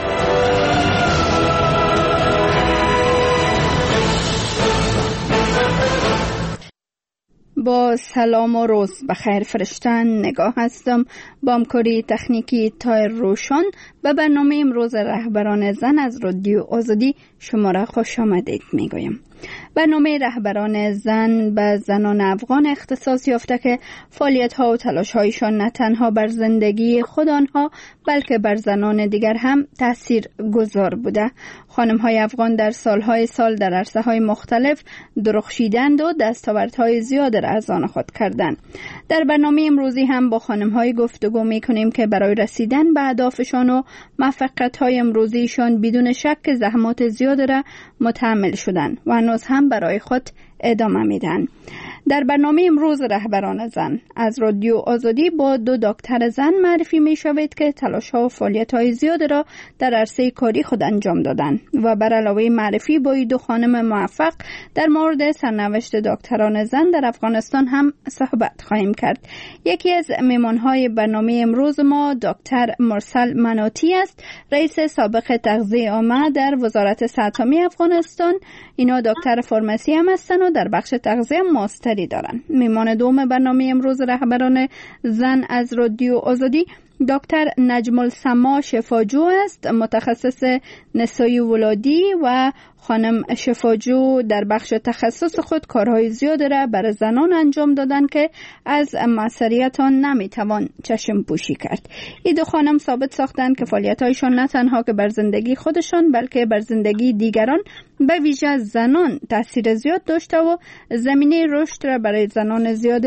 با سلام و روز بخیر فرشتن نگاه هستم با همکاری تکنیکی تایر روشن به برنامه امروز رهبران زن از رادیو آزادی شما را خوش آمدید میگویم. برنامه رهبران زن به زنان افغان اختصاص یافته که فعالیت‌ها و تلاش‌هایشان نه تنها بر زندگی خود آنها بلکه بر زنان دیگر هم تأثیر گذار بوده. خانم‌های افغان در سالهای سال در عرصه‌های مختلف درخشیدند و دستاوردهای زیاد را از آن خود کردند. در برنامه امروزی هم با خانم‌های گفتگو می‌کنیم که برای رسیدن به اهدافشان و موفقیت‌های امروزیشان بدون شک زحمات زیاد را متحمل شدند و هنوز هم برای خود ادامه میدن. در برنامه امروز رهبران زن از رادیو آزادی با دو دکتر زن معرفی می شود که تلاش‌ها و فعالیت‌های زیاد را در عرصه کاری خود انجام دادند و بر علاوه معرفی با دو خانم موفق در مورد سرنوشت دکتران زن در افغانستان هم صحبت خواهیم کرد. یکی از مهمان‌های برنامه امروز ما دکتر مرسل مناتی است، رئیس سابق تغذیه عامه در وزارت صحت عامه افغانستان. اینا دکتر فارمسی هم هستند و در بخش تغذیه ماستری دارند. مهمان دوم برنامه امروز رهبران زن از رادیو آزادی دکتر نجم السما شفاجو است، متخصص نسای ولادی و خانم شفاجو در بخش تخصص خود کارهای زیاد را برای زنان انجام دادن که از مسئولیت آن نمیتوان چشم پوشی کرد. این دو خانم ثابت ساختند که فعالیت‌هایشان نه تنها که بر زندگی خودشان بلکه بر زندگی دیگران به ویژه زنان تاثیر زیاد داشته و زمینه رشد را برای زنان زیاد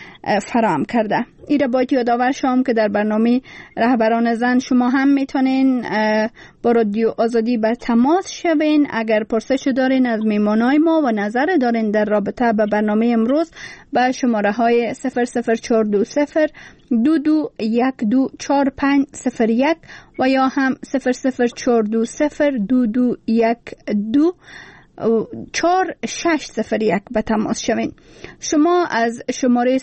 فراهم کرده. ایره باید یادآور شوم که در برنامه رهبران زن شما هم میتونین با رادیو آزادی به تماس شوین. اگر پرسش دارین از میمانای ما و نظر دارین در رابطه به برنامه امروز به شماره های 00420 22124501 و یا هم 00420 4601 به تماس شوین. شما از شماره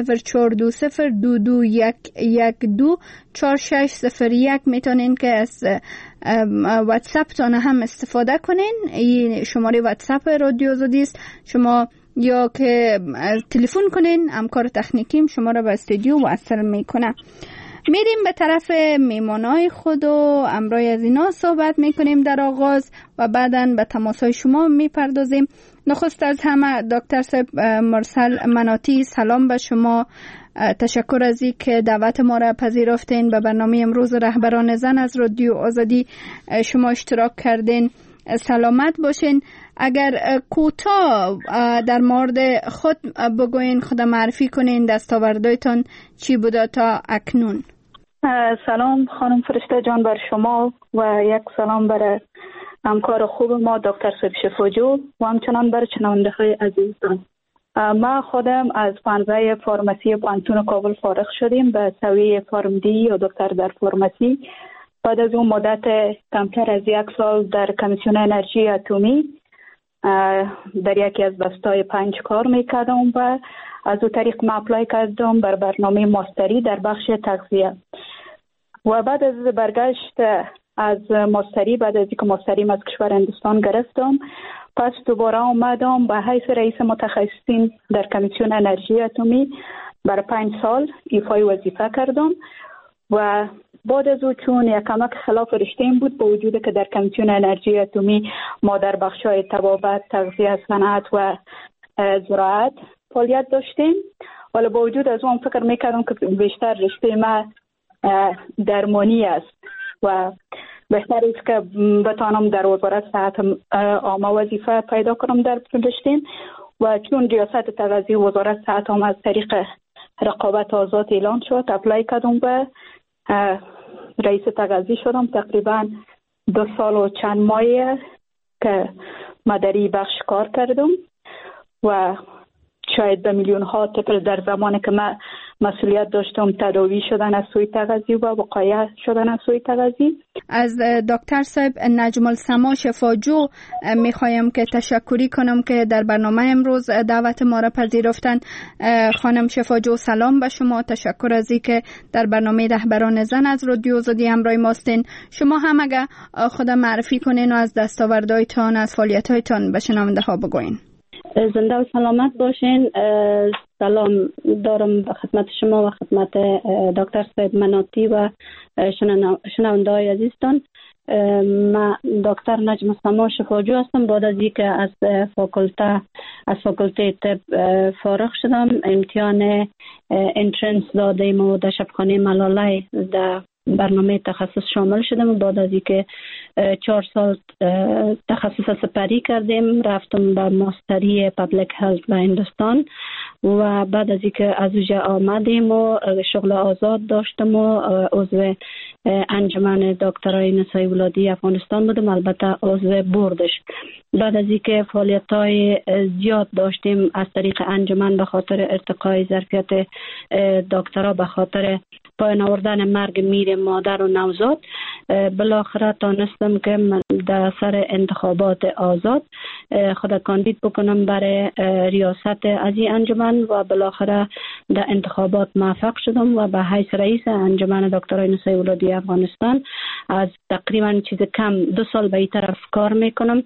00420 میتونین که از واتساپ تان هم استفاده کنین. این شماره واتساپ رادیو آزادی است. شما یا که تلفن کنین، همکار تکنیکیم شما را به استودیو وصل میکنه. میریم به طرف میمانای خود و امروز از اینا صحبت میکنیم در آغاز و بعداً به تماسهای شما میپردازیم. نخست از همه دکتر صاحب مرسل مناتی، سلام به شما. تشکر از این که دعوت ما را پذیرفتین به برنامه امروز رهبران زن از رادیو آزادی شما اشتراک کردین. سلامت باشین. اگر کوتاه در مورد خود بگوین، خود معرفی کنین، دستاوردهایتان چی بوده تا اکنون؟ سلام خانم فرشته جان بر شما و یک سلام بر همکار خوب ما دکتر صاحب شفاجو و همچنان بر شنونده های عزیزان. ما خودم از پانزه فارماسی پانتون کابل فارغ شدیم به سویه فارمدی و دکتر در فارماسی. بعد از اون مدت کمتر از 1 سال در کمیسیون انرژی اتمی در یکی از بستای 5 کار میکردم و از او طریق ما اپلای کردم بر برنامه ماستری در بخش تغذیه. و بعد از برگشت از ماستری، بعد از اینکه ماستریم از کشور هندوستان گرفتم، پس دوباره آمدم به حیث رئیس متخصصین در کمیسیون انرژی اتمی بر 5 سال ایفای وظیفه کردم. و بعد از او چون یکمک خلاف رشته این بود، با وجود که در کمیسیون انرژی اتمی ما در بخش‌های طبابت، تغذیه، صنعت و زراعت فعالیت داشتیم، ولی با وجود از اون فکر میکردم که بیشتر رشته ما درمانی است و بهتر است که بتانم در وزارت صحت عامه وظیفه پیدا کنم در رشته. و چون ریاست تغذیه وزارت صحت عامه از طریق رقابت آزاد اعلان شد، اپلای کردم به رئیس تغذیه شدم. تقریبا 2 سال و چند ماه که ما در این بخش کار کردم و شاید به میلیون ها طفل در زمانی که من مسئولیت داشتم تداوی شدن از سوی تغذیه و وقایه شدن از سوی تغذیه. از دکتر صاحب نجم السما شفاجو میخوایم که تشکری کنم که در برنامه امروز دعوت ما را پذیرفتن. خانم شفاجو سلام به شما، تشکر از اینکه در برنامه رهبران زن از رادیو آزادی همراه ماستین. شما هم اگه خود معرفی کنین و از دستاوردهایتان، از فعالیت‌هایتان به شنونده ها بگوین. زنده و سلامت باشین. سلام دارم به خدمت شما و خدمت دکتر صاحب مناتی و شنونده های عزیزتان. من دکتر نجم السما شفاجو هستم. بعد از اینکه از فاکولته طب فارغ شدم، امتحان انترنس دادیم و در شبخانه ملاله در برنامه تخصص شامل شدم و بعد از اینکه 4 سال تخصص سپری کردیم رفتم به ماستری پابلیک هلت به هندوستان و بعد از اینکه از اونجا آمدیم و شغل آزاد داشتم و عضو انجمن دکترای نسای ولادی افغانستان بودم، البته عضو بوردش. بعد از اینکه فعالیت‌های زیاد داشتیم از طریق انجمن به خاطر ارتقای ظرفیت دکترا، به خاطر پایان آوردن مرگ میر مادر و نوزاد، بالاخره تانستم که من در سر انتخابات آزاد خود کاندید بکنم برای ریاست از این انجمن و بالاخره در انتخابات موفق شدم و به حیث رئیس انجمن دکترای نسای ولادی افغانستان از تقریبا چیز کم 2 سال به این طرف کار میکنم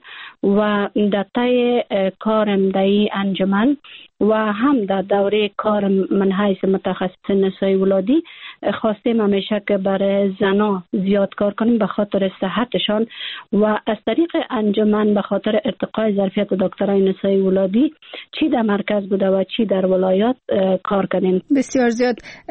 و در طی کارم در این انجمن و هم در دوره کار من حیث متخصص نسای ولادی خواستیم همیشه که برای زنا زیاد کار کنیم به خاطر صحتشان و از طریق انجمن به خاطر ارتقای ظرفیت دکترای نسای ولادی چی در مرکز بوده و چی در ولایات کار کنیم. بسیار زیاد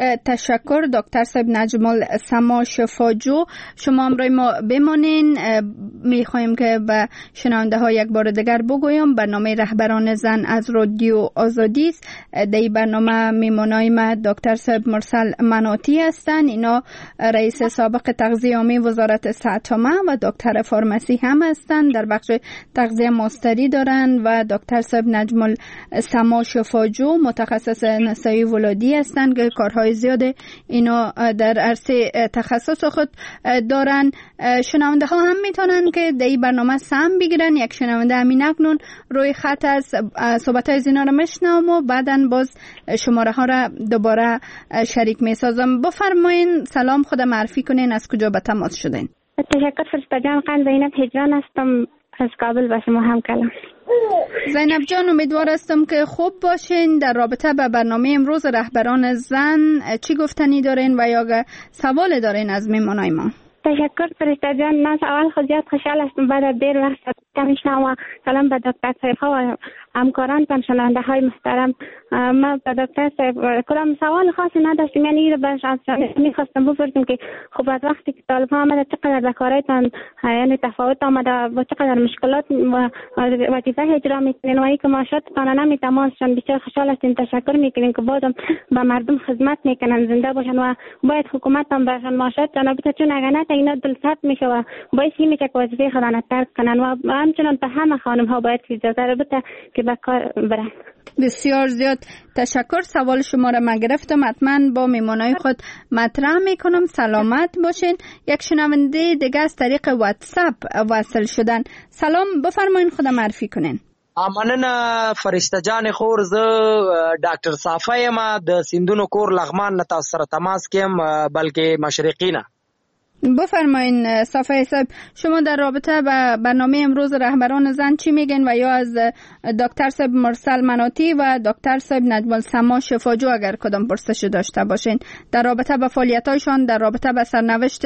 تشکر دکتر صاحب نجم السما شفاجو. شما امروز ما بمانین. میخوایم که به شنونده ها یک بار دیگر بگویم برنامه رهبران زن از رادیو آزادی است. در این برنامه میمونای ما دکتر صاحب مرسل مناتی هستند. اینا رئیس سابق تغذیه عامه وزارت صحت عامه و دکتر فارماسی هم هستند، در بخش تغذیه ماستری دارند و دکتر صاحب نجم السما شفاجو متخصص نسای ولادی هستند که کارهای زیاد اینا در عرصه تخصص خود دارند. شنونده ها هم میتونن که در این برنامه سهم بگیرن. یک شنونده همین اکنون روی خط از صحبت های زینا را میشنوم و بعدا باز شماره ها را دوباره شریک میسازم. بفرمایین سلام، خود معرفی کنین، از کجا به تماس شدین؟ تشکر فرشته جان. قند زینب هجران هستم از کابل. با شما هم کلام. زینب جان، امیدوار هستم که خوب باشین. در رابطه به برنامه امروز رهبران زن چی گفتنی دارین و یا سوال دارین از میمانای ما؟ تشکر فرشته جان. من اول خود زیاد خوشحال هستم بعد از دیر وقت میشنم و سلام به دکتر صاحب ها و همکاران و شنونده های محترم. من به دکتر صاحب کلام سوال خاصی نداشتم، یعنی این رو باش میخواستم بپرسم که خب از وقتی که طالب ها آمده چقدر به کارایتان یعنی تفاوت آمده و چقدر مشکلات و وظیفه اجرا میکنین و این که معاشاتتان نمیتماسشان بسیار خوشحال هستیم. تشکر میکنیم که بازم به مردم خدمت میکنن، زنده باشن و باید حکومت هم برشان معاشاتشان بده، چون اگر نه اینا دلسرد میشه و باعث میشه که وظیفه خود ترک کنن و همچنان به همه خانم ها باید اجازه بده که به کار برن. بسیار زیاد تشکر. سوال شما را من گرفتم، حتما با میمانای خود مطرح میکنم. سلامت باشین. یک شنونده دیگه از طریق واتساپ وصل شدن. سلام، بفرمایین، خودم معرفی کنین. مننه فرشته جان خور. زه ډاکټر صافی یم د سیندونو کور لغمان نه تاسو سره تماس کیم، بلکې مشرقی نه. بفرمایین صافی صاحب، شما در رابطه با برنامه امروز رهبران زن چی میگن و یا از دکتر صاحب مرسل مناطی و دکتر صاحب نجم السما شفاجو اگر کدام پرسش داشته باشین در رابطه با فعالیت‌هایشان، در رابطه با سرنوشت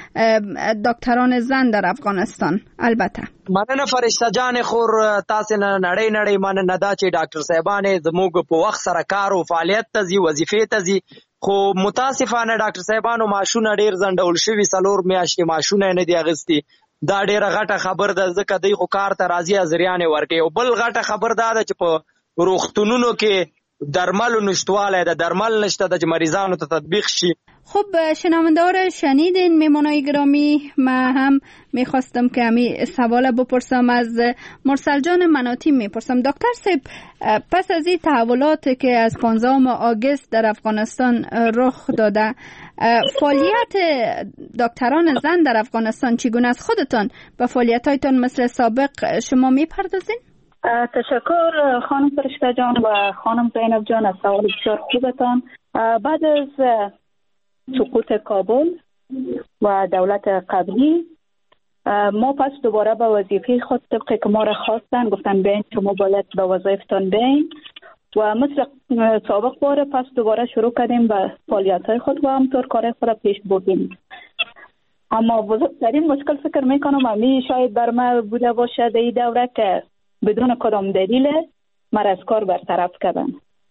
دکتران زن در افغانستان؟ البته مننه فرشته جان خور، تاسو نه نړۍ مننه دا چې ډاکټر صاحبانه زموږ په وخت سره کار او فعالیت ته ځي، وظیفې ته ځي، خو متاسفانه ډاکټر صاحبانو معاشونه ډیر زندول شوي، 4 میاشتې معاشونه نه دی اغستی. دا ډیره غټه خبر ده، ځکه دوی خو کار ته راځي ازریانې ورکوي. او بل غټه خبر ده چې په روغتونونو کې درملو نشتوالی ده، درمل نشته ده چې مریضانو ته تطبیق شي. خب شنونده‌ها شنیدین میمونای گرامی، من هم میخواستم که همی سوال بپرسم از مرسل جان مناطی میپرسم. دکتر صاحب، پس از این تحولاتی که از 15 آگوست در افغانستان رخ داده، فعالیت دکتران زن در افغانستان چگونه است؟ خودتان به فعالیت‌هایتان مثل سابق شما میپردازین؟ تشکر خانم فرشته جان و خانم زینب جان از سوال بسیار خوبتان. بعد از سقوط کابل و دولت قبلی ما پس دوباره به وظیفه خود طبقی که ما را خواستن، گفتن بین شما باید به وظایفتان بین و مثل سابق باره پس دوباره شروع کردیم به فعالیت های خود و همطور کار خود را پیش بردیم. اما بزرگترین مشکل فکر میکنم همی شاید بر ما بوده باشه در این دوره که بدون کدام دلیل مرا از کار برطرف کردن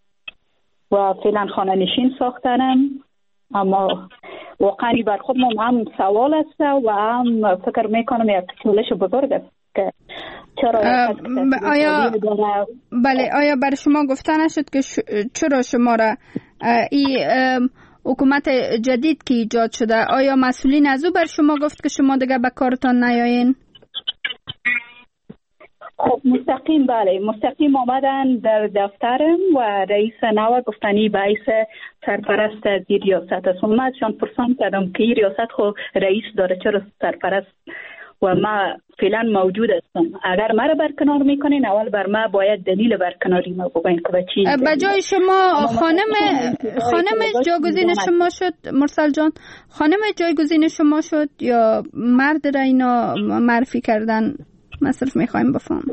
و فعلا خانه نشین ساختنم. اما واقعا بر خود هم سوال است و هم فکر میکنم یک چالش بزرگ است که چرا آیا بر شما گفته نشد که چرا شما را این حکومت جدید که ایجاد شده، آیا مسئولین از او بر شما گفت که شما دیگه به کارتان نیایین؟ خب مستقیم مستقیم آمدن در دفترم و رئیس نو گفتنی باعث سرپرست از این ریاست است. من شان پرسان کردم که این ریاست خود رئیس داره، چرا سرپرست؟ و ما فعلا موجود هستم. اگر ما را برکنار میکنین اول بر ما باید دلیل برکناری ما بگوین که به چی به جای شما خانم جایگزین شما شد. مرسل جان، خانم جایگزین شما شد یا مرد را اینا معرفی کردن؟ مصرف میخوایم بفهم.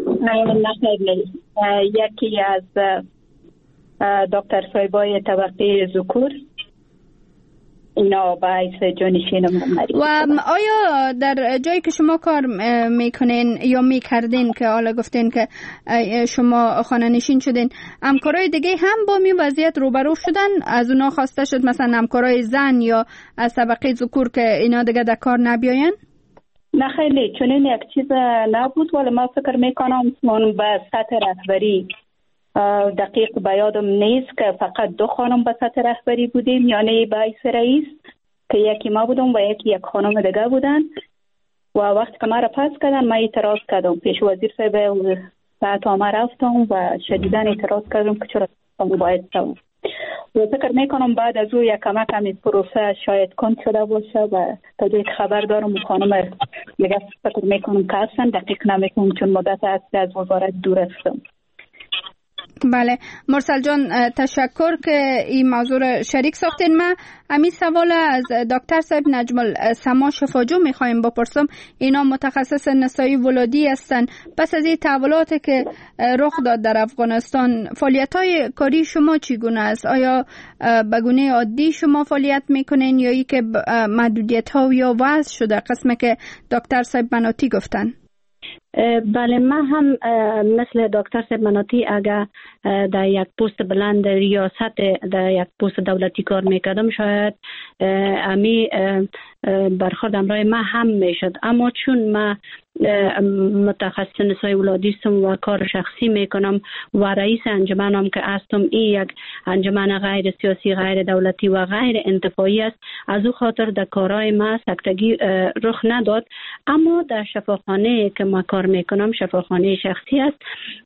یکی از دکتر صاحبای طبقه ذکور اینا باعث جانشین ممری. و آیا در جایی که شما کار میکنین یا میکردین که حالا گفتین که شما خانه نشین شدین، همکارای دیگه هم با می وضعیت روبرو شدن؟ از اونا خواسته شد مثلا همکارای زن یا از طبقه ذکور که اینا دیگه در کار نبیاین؟ نه خیلی، چنین یک چیز نبود، ولی ما فکر میکنم چون به سطح رهبری دقیق به یادم نیست که فقط 2 خانم به سطح رهبری بودیم، یعنی باعث رئیس که یکی ما بودم و یک خانم دیگه بودن. و وقتی که ما را پس کردن ما اعتراض کردم، پیش وزیر صاحب ساعت ما رفتم و شدیداً اعتراض کردم که چرا باید شد. و فکر میکنم بعد از او یک کمک همی پروسه شاید کند شده باشه و تا جایی که خبر دارم خانم دیگه فکر میکنم که اصلا دقیق نمیکنم چون مدت هستی از وزارت دور هستم. بله مرسل جان، تشکر که این موضوع را شریک ساختین. من همین سوال از دکتر صاحب نجم السما شفاجو میخوایم بپرسم. اینا متخصص نسایی ولادی هستن. پس از این تحولاتی که رخ داد در افغانستان، فعالیت‌های کاری شما چگونه است؟ آیا به گونه عادی شما فعالیت میکنین یا ای که محدودیت‌ها یا وضع شده قسمی که دکتر صاحب مناطی گفتن؟ بله، من هم مثل دکتر صاحب مناطی اگر در یک پست بلند ریاست در یک پست دولتی کار میکردم، شاید امی برخورد امرای ما هم میشد. اما چون ما متخصص نسای ولادی هستم و کار شخصی میکنم و رئیس انجمنم که هستم، این یک انجمن غیر سیاسی، غیر دولتی و غیر انتفاعی است. از او خاطر در کارهای ما سکتگی رخ نداد. اما در شفاخانه که ما کار میکنم شفاخانه شخصی است،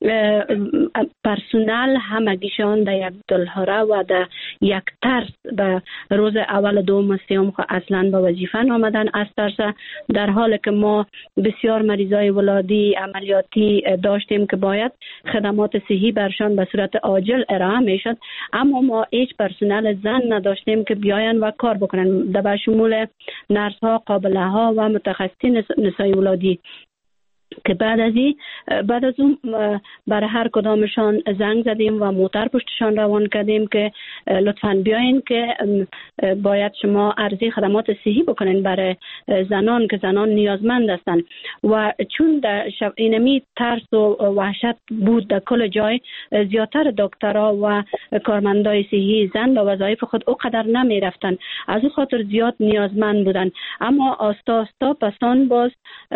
پرسونل همگیشان در یک دلهره و در یک طرز به روز اول دوم سیوم اصلا به وظیفه آمدن از طرز، در حالی که ما بسیار مریضای ولادی عملیاتی داشتیم که باید خدمات صحی برشان به صورت عاجل ارائه میشد، اما ما هیچ پرسنل زن نداشتیم که بیاین و کار بکنن، در شمول نرس ها، قابله ها و متخصصین نسای ولادی که بعد از اون برای هر کدامشان زنگ زدیم و موتر پشتشان روان کردیم که لطفاً بیاین که باید شما عرضه خدمات صحی بکنین برای زنان که زنان نیازمند هستند. و چون در اینمی ترس و وحشت بود در کل جای، زیادتر دکترها و کارمندای صحی زن به وظایف خود اوقدر نمی رفتن، از او خاطر زیاد نیازمند بودن. اما آستا آستا پسان باز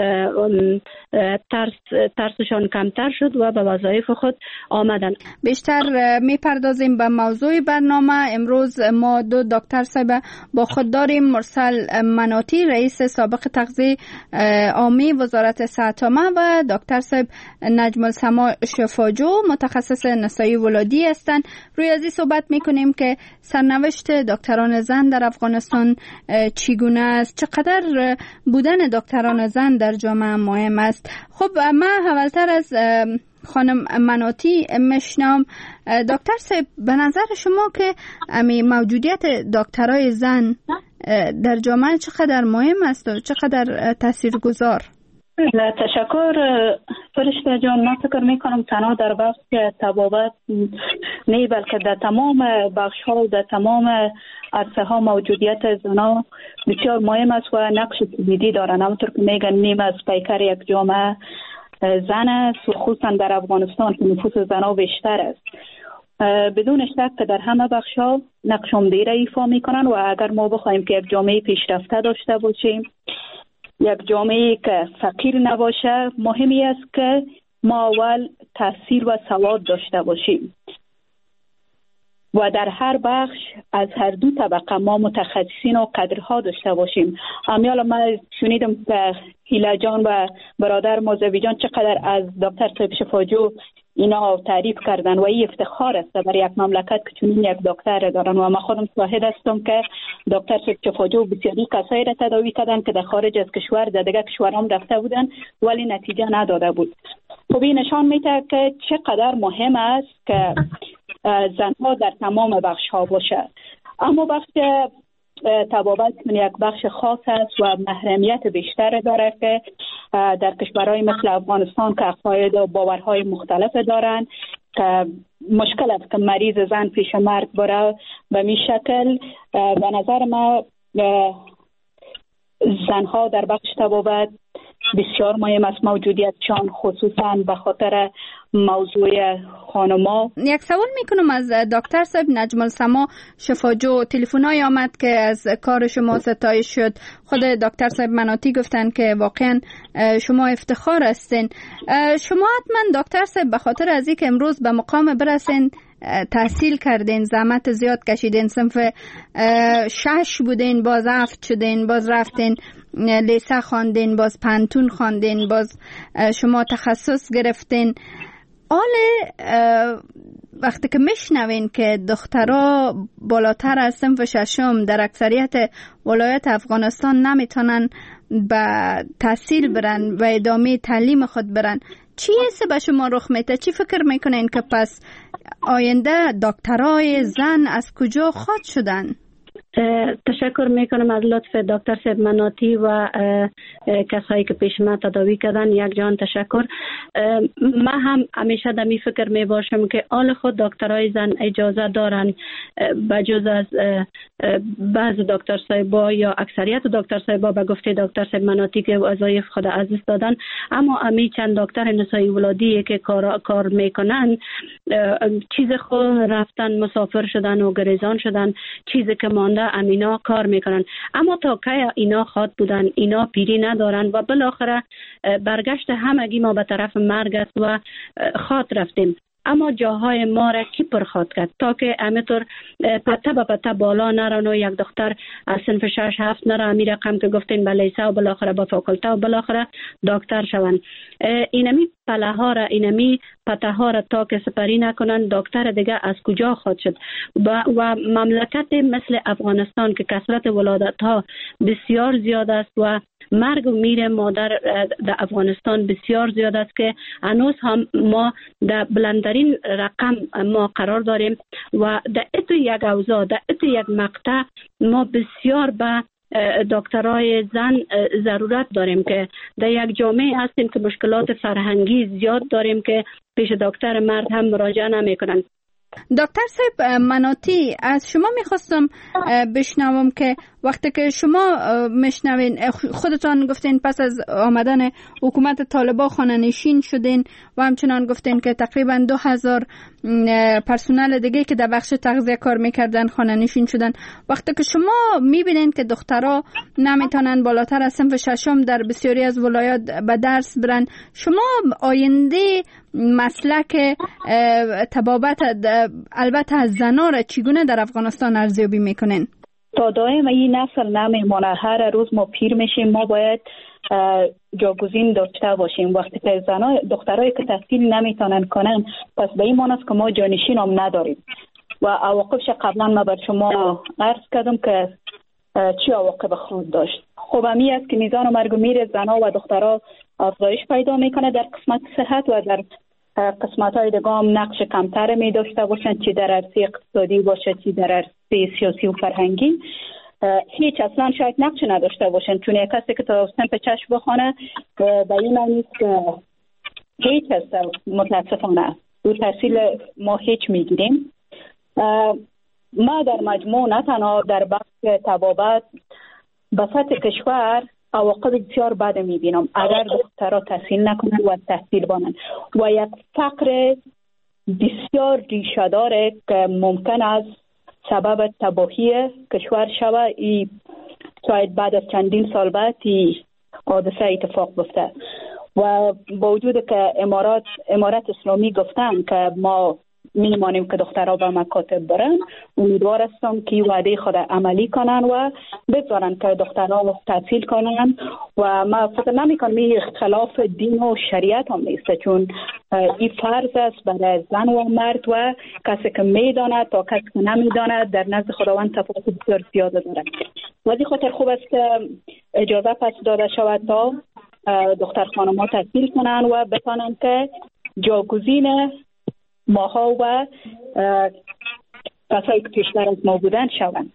ترسشان کمتر شد و به وظایف خود آمدن. بیشتر میپردازیم به موضوع برنامه. امروز ما دو دکتر صاحب با خود داریم. مرسل مناتی، رئیس سابق تغذیه عامی وزارت صحت عامه، و دکتر صاحب نجم السما شفاجو، متخصص نسایی ولادی هستند. روی ازی صحبت میکنیم که سرنوشت دکتران زن در افغانستان چگونه است، چقدر بودن دکتران زن در جامعه مهم است. خب ما اولتر از خانم مناتی میشنم. دکتر صاحب، به نظر شما که موجودیت دکترای زن در جامعه چقدر مهم است و چقدر تاثیرگذار؟ تشکر فرشته جان. من فکر میکنم تنها در بخش طبابت نه، بلکه در تمام بخش ها و در تمام عرصه ها موجودیت زنان بسیار مهم است و نقش کلیدی دارند. همونطور که میگن نیم از پیکر یک جامعه زن است و خصوصا در افغانستان که نفوس زنان بیشتر است. بدون شک که در همه بخش ها نقش عمده را ایفا میکنن و اگر ما بخوایم که یک جامعه پیشرفته داشته باشیم، یک جامعه که فقیر نباشه، مهمی است که ما اول تحصیل و سواد داشته باشیم و در هر بخش از هر دو طبقه ما متخصصین و قدرها داشته باشیم. امیال من شنیدم که هیلا جان و برادر موزوی جان چقدر از دکتر صاحب شفاجو اینا تعریف کردن و این افتخار است برای یک مملکت که چنین یک دکتر دارن. و من خودم شاهد هستم که دکتر صاحب شفاجو بسیاری کسایی را تداوی کردن که در خارج از کشور در دیگر کشورام رفته بودن ولی نتیجه نداده بود. خب این نشان میده که چقدر مهم است که زنها در تمام بخش ها باشه. اما بخش طبابت یک بخش خاص است و محرمیت بیشتر داره که در کشورهای مثل افغانستان که عقاید و باورهای مختلف دارن که مشکل است که مریض زن پیش مرگ بره. به می شکل به نظر ما زنها در بخش طبابت بسیار مهم است موجودیتشان، خصوصا به خاطر موضوع خانما. یک سوال میکنم از دکتر صاحب نجم السما شفاجو. تلفن‌های آمد که از کار شما ستایش شد. خود دکتر صاحب مناتی گفتن که واقعا شما افتخار هستین. شما حتما دکتر صاحب به خاطر از اینکه امروز به مقام برسین تحصیل کردین، زحمت زیاد کشیدین، صنف 6 بودین، باز 7 شدین، باز رفتین لیسه خواندین، باز پانتون خواندین، باز شما تخصص گرفتین. وقتی که میشنوین که دخترها بالاتر از صنف 6 در اکثریت ولایت افغانستان نمیتونن به تحصیل برن و ادامه تعلیم خود برن، چی حس به شما رخ میده؟ چی فکر میکنین که پس آینده دکترای زن از کجا خواهد شدن؟ تشکر میکنم از لطف دکتر صاحب مناتی و کسایی که پیش ما تداوی کردن. یک جان تشکر. من هم همیشه دمی فکر می باشم که آل خود دکترای زن اجازه دارن بجز از بعض دکتر صاحبا یا اکثریت دکتر صاحبا به گفته دکتر صاحب مناتی که وظایف خود از دست دادن، اما امی چند دکتر نسایی ولادی که کار میکنن چیز خود رفتن مسافر شدن و گریزان شدن، چیزی که مانده امینا کار میکنن. اما تا که اینا خود بودن، اینا پیری ندارن و بالاخره برگشت همگی ما به طرف مرگ است و خود رفتیم. اما جاهای ما را کی پرخواد کرد تا که همینطور پته به پته بالا نرن و یک دختر از صنف 6-7 نره می رقم که گفتین به لیسه و بالاخره به فاکولته و بالاخره دکتر شون. اینمی پله ها را، اینمی پته ها را تا که سپری نکنن، دکتر دیگه از کجا خود شد؟ و مملکت مثل افغانستان که کثرت ولادت ها بسیار زیاد است و مرگ و میر مادر در افغانستان بسیار زیاد است که هنوز هم ما در بلندترین رقم ما قرار داریم و در اتو یک اوضاع، در اتو یک مقطع ما بسیار به دکترای زن ضرورت داریم که در یک جامعه هستیم که مشکلات فرهنگی زیاد داریم که پیش دکتر مرد هم مراجعه نمی کنند. دکتر صاحب مناطی، از شما میخواستم بشنوم که وقتی که شما میشنوین، خودتان گفتین پس از آمدن حکومت طالبان خانه نشین شدین و همچنان گفتین که تقریبا 2000 پرسنل دیگه که در بخش تغذیه کار میکردن خانه نشین شدن. وقتی که شما میبینین که دخترها نمیتونن بالاتر از صنف 6 در بسیاری از ولایات به درس برن، شما آینده مسلک طبابت البته از زنا را چگونه در افغانستان ارزیابی میکنین؟ تا دائم این نسل نمیمونه. هر روز ما پیر میشیم، ما باید جاگزین داشته باشیم. وقتی که دخترایی که تحصیل نمیتونن کنن، پس به این معنی است که ما جانشین هم نداریم و عواقبش قبلا ما بر شما عرض کردم که چی عواقب خود داشت. خب همی است که میزان مرگ و میر زنا و دخترها افزایش پیدا میکنه در قسمت صحت و در قسمت های دیگه هم نقش کمتر می داشته باشن، چی در عرصه اقتصادی باشه چی در عرصه سیاسی و فرهنگی. هیچ اصلا شاید نقش نداشته باشن، چون یک کسی که تا صنف 6 بخونه به این معنی نیست که هیچ است. متاسفانه دو تحصیل ما هیچ میگیریم. ما در مجموع نه تنها در بخش طبابت به سطح کشور عواقب بسیار بد میبینم اگر دخترها تحصیل نکنن و تحصیل بانن و یک فقر بسیار ریشه داره که ممکن است سبب تباهی کشور شود. شاید بعد از چندین سال بعد حادثه اتفاق بیفته و با وجود که امارت اسلامی گفتن که ما میمانیم که دخترها به مکاتب برن، امیدوار هستم که وعده خود عملی کنن و بذارن که دخترها تحصیل کنن و ما فکر نمیکنم این اختلاف دین و شریعت هم نیست، چون این فرض است برای زن و مرد و کسی که میداند تا کسی که نمیداند در نزد خداوند تفاوت بسیار زیاده دارد. ولی خاطر خوب است که اجازه پس داده شود تا دختر خانم‌ها تحصیل کنن و بتانن که جاگزین ماها و کسایی که پیشتر از ما بودن شوند.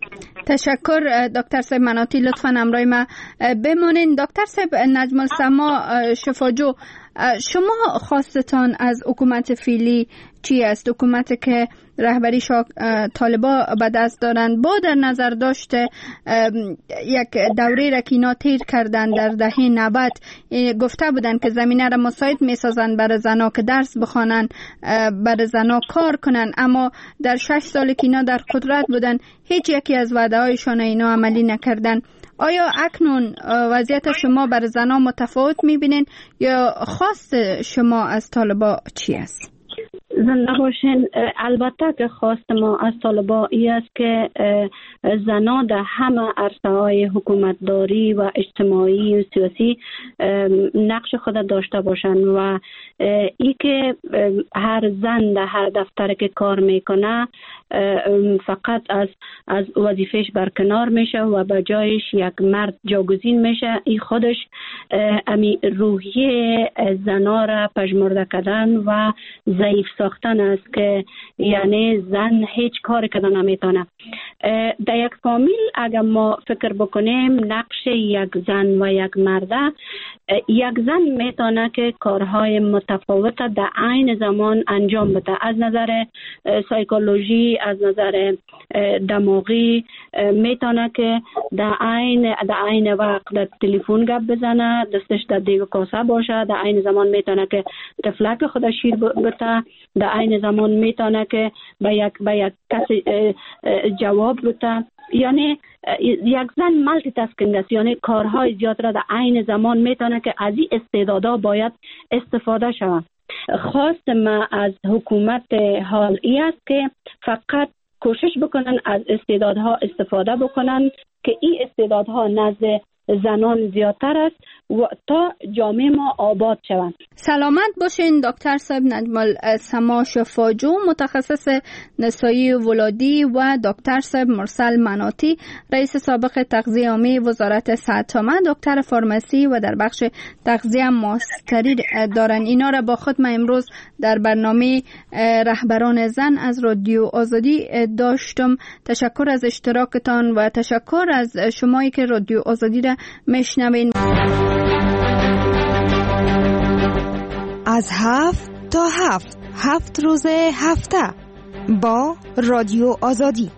تشکر دکتر صاحب مناطی، لطفاً همراه ما بمانین. دکتر صاحب نجم السما شفاجو، شما خواستتان از حکومت فعلی چی است؟ حکومت که رهبری طالبا به دست دارند با در نظر داشته یک دوره را که اینا تیر کردن در دهه 90 گفته بودن که زمینه را مساعد میسازن برای زنا که درس بخوانن، برای زنا کار کنن، اما در 6 سال که اینا در قدرت بودن هیچ یکی از وعده هایشان اینا عملی نکردن. آیا اکنون وضعیت شما برای زنا متفاوت میبینین یا خواست شما از طالبا چی است؟ زنده باشین. البته که خواست ما از طالبا این است که زنا در همه عرصه های حکومتداری و اجتماعی و سیاسی نقش خود داشته باشند و ای که هر زن در هر دفتر که کار میکنه فقط از وظیفهش برکنار میشه و به جایش یک مرد جاگزین میشه، این خودش امی روحیه زنا را پژمرده کردن و ضعیف ساختن است که یعنی زن هیچ کاری کردن نمیتونه. در یک فامیل اگر ما فکر بکنیم نقش یک زن و یک مرده، یک زن میتونه که کارهای متفاوت در عین زمان انجام بده، از نظر سایکولوژی، از نظر دماغی، میتونه که در عین وقت در تلفن گپ بزنه، دستش در دیگ کاسه باشه، در عین زمان میتونه که طفلک خود شیر بده، در عین زمان میتونه که به یک کسی جواب بده یعنی یک زن مالتی تاسکینگ است، یعنی کارهای زیاد را در عین زمان میتونه که از این استعدادها باید استفاده شود. خواست ما از حکومت حال ای است که فقط کوشش بکنن از استعدادها استفاده بکنن که این استعدادها نزد زنان زیادتر است و تا جامعه ما آباد شوند. سلامت باشین دکتر صاحب. نجم السما شفاجو متخصص نسایی ولادی و دکتر صاحب مرسل مناطی رئیس سابق تغذیه عامه وزارت صحت عامه دکتر فارمسی و در بخش تغذیه ماستری دارن. اینا را با خود ما امروز در برنامه رهبران زن از رادیو آزادی داشتم. تشکر از اشتراکتان و تشکر از شمایی که رادیو آزادی را میشنوین. از 7 تا 7 روز هفته با رادیو آزادی.